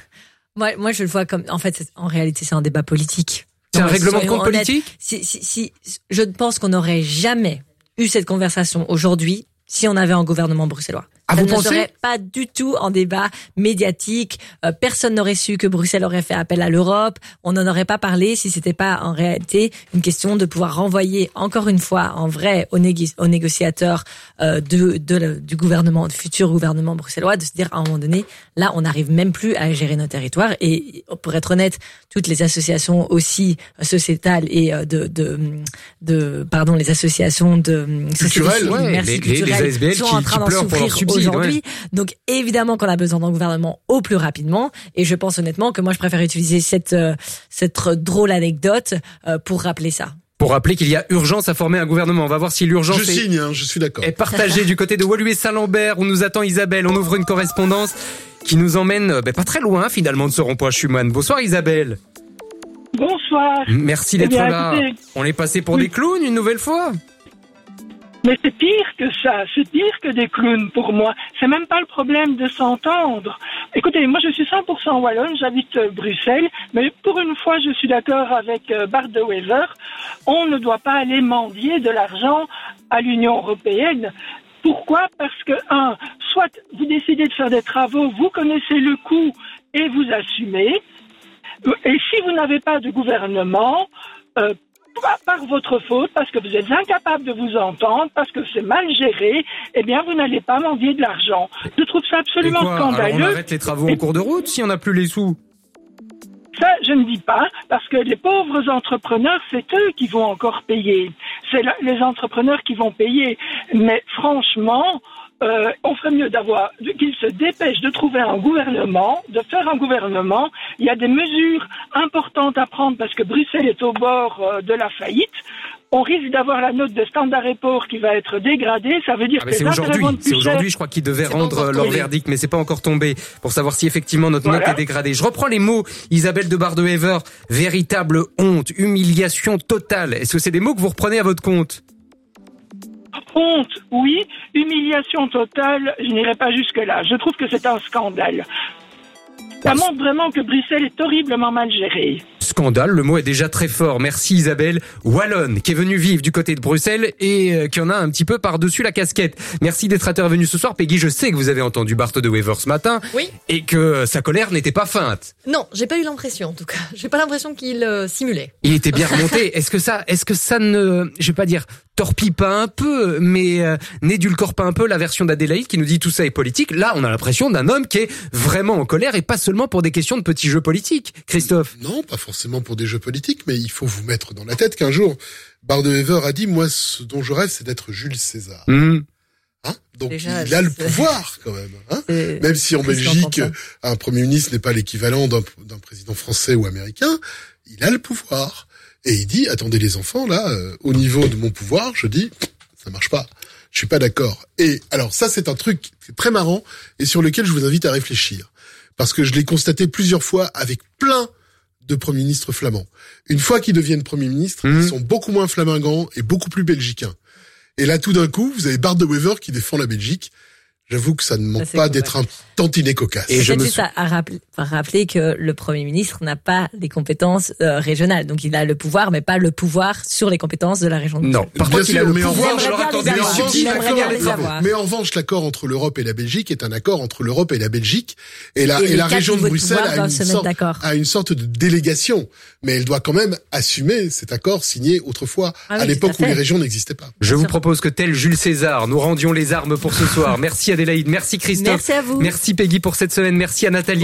moi, moi, je le vois comme, en fait, c'est, en réalité, c'est un débat politique.
C'est un règlement de compte politique?
Si, si, si, je pense qu'on n'aurait jamais eu cette conversation aujourd'hui si on avait un gouvernement bruxellois.
Ah,
ça
vous
ne
pensez?
serait pas du tout en débat médiatique. Euh, personne n'aurait su que Bruxelles aurait fait appel à l'Europe. On n'en aurait pas parlé si c'était pas en réalité une question de pouvoir renvoyer encore une fois en vrai aux, négo- aux négociateurs euh, de, de le, du gouvernement, du futur gouvernement bruxellois, de se dire à un moment donné, là, on n'arrive même plus à gérer nos territoires. Et pour être honnête, toutes les associations aussi sociétales et de, de, de pardon, les associations de
culturelles,
ouais, merci,
les,
culturelles,
les A S B L
sont
qui,
en train
qui
d'en
pleurent pour leur subside.
Aujourd'hui.
Ouais.
Donc évidemment qu'on a besoin d'un gouvernement au plus rapidement et je pense honnêtement que moi je préfère utiliser cette euh, cette drôle anecdote euh, pour rappeler ça.
Pour rappeler qu'il y a urgence à former un gouvernement. On va voir si l'urgence
je
est,
signe, hein, je suis d'accord.
est partagée du côté de Woluwe Saint-Lambert où nous attend Isabelle. On ouvre une correspondance qui nous emmène ben, pas très loin finalement de ce rond-point Schuman. Bonsoir Isabelle.
Bonsoir.
Merci d'être
eh bien,
là. Écoutez, on est passé pour oui. des clowns une nouvelle fois.
Mais c'est pire que ça, c'est pire que des clowns pour moi. C'est même pas le problème de s'entendre. Écoutez, moi je suis cent pour cent wallonne, j'habite euh, Bruxelles, mais pour une fois je suis d'accord avec euh, Bardo-Wever. On ne doit pas aller mendier de l'argent à l'Union européenne. Pourquoi? Parce que, un, soit vous décidez de faire des travaux, vous connaissez le coût et vous assumez. Et si vous n'avez pas de gouvernement, euh, par votre faute, parce que vous êtes incapable de vous entendre, parce que c'est mal géré, eh bien, vous n'allez pas mendier de l'argent. Je trouve ça absolument scandaleux.
Alors on arrête les travaux en cours de route si on n'a plus les sous?
Ça, je ne dis pas, parce que les pauvres entrepreneurs, c'est eux qui vont encore payer. C'est la, les entrepreneurs qui vont payer. Mais franchement, euh, on ferait mieux d'avoir, qu'ils se dépêchent de trouver un gouvernement, de faire un gouvernement. Il y a des mesures importantes à prendre parce que Bruxelles est au bord euh, de la faillite. on risque d'avoir la note de Standard et Poor's qui va être dégradée. Ça veut dire
Ah, mais
que
c'est
les intérêts
aujourd'hui,
vont être plus
c'est aujourd'hui,
chers.
je crois qu'ils devaient
C'est pas
rendre
encore
leur
tombé.
verdict, mais c'est pas encore tombé pour savoir si effectivement notre
Voilà.
note est dégradée. Je reprends les mots, Isabelle de Bardewever, véritable honte, humiliation totale. Est-ce que c'est des mots que vous reprenez à votre compte?
Honte, oui. Humiliation totale, je n'irai pas jusque-là. Je trouve que c'est un scandale. Ça montre vraiment que Bruxelles est horriblement mal gérée.
Scandale, le mot est déjà très fort. Merci Isabelle. Wallonne, qui est venue vivre du côté de Bruxelles et euh, qui en a un petit peu par-dessus la casquette. Merci d'être intervenu ce soir. Peggy, je sais que vous avez entendu Bart de Wever ce matin.
Oui.
Et que sa colère n'était pas feinte.
Non, j'ai pas eu l'impression en tout cas. J'ai pas l'impression qu'il euh, simulait.
Il était bien remonté. Est-ce que ça, est-ce que ça ne, je vais pas dire torpille pas un peu, mais euh, n'édulcore pas un peu la version d'Adélaïde qui nous dit tout ça est politique? Là, on a l'impression d'un homme qui est vraiment en colère et pas seulement pour des questions de petits jeux politiques. Christophe?
Non, pas forcément pour des jeux politiques, mais il faut vous mettre dans la tête qu'un jour, Bardewever a dit, moi, ce dont je rêve, c'est d'être Jules César.
Mmh.
Hein Donc,
Déjà,
il a le
c'est-
pouvoir, quand même. Hein
C'est-
même si en
triste
Belgique,
d'entendre
un premier ministre n'est pas l'équivalent d'un d'un président français ou américain, il a le pouvoir. Et il dit, attendez les enfants, là, euh, au niveau de mon pouvoir, je dis, ça marche pas. Je suis pas d'accord. Et alors ça, c'est un truc très marrant et sur lequel je vous invite à réfléchir. Parce que je l'ai constaté plusieurs fois avec plein de premiers ministres flamands. Une fois qu'ils deviennent premiers ministres,
Mmh.
ils sont beaucoup moins flamingants et beaucoup plus belgicains. Et là, tout d'un coup, vous avez Bardewever qui défend la Belgique. J'avoue que ça ne manque
c'est
pas
cool,
d'être un tantinet cocasse.
Et je
Peut-être
me
juste
sou-
à, à rappeler, à rappeler que le Premier ministre n'a pas les compétences euh, régionales. Donc il a le pouvoir, mais pas le pouvoir sur les compétences de la région de
Non.
Bruxelles.
Par
Bien
contre, il a
sûr,
le
mais en
pouvoir
revanche,
de leur
j'aimerais
accorder
bien
des
les avoir.
subsides.
J'aimerais bien les avoir.
Mais en revanche, l'accord entre l'Europe et la Belgique est un accord entre l'Europe et la Belgique. Et la,
Et
et
les
la
quatre
région de
niveaux de
Bruxelles
pouvoir
a
doivent
une,
se mettre
sorte,
d'accord.
a une sorte de délégation. Mais elle doit quand même assumer cet accord signé autrefois,
Ah
à
oui,
l'époque
tout à
où les
fait.
régions n'existaient pas.
Je vous propose que tel Jules César, nous rendions les armes pour ce soir. Merci Adélaïde, merci Christophe.
Merci à vous.
Merci Peggy pour cette semaine, merci à Nathalie.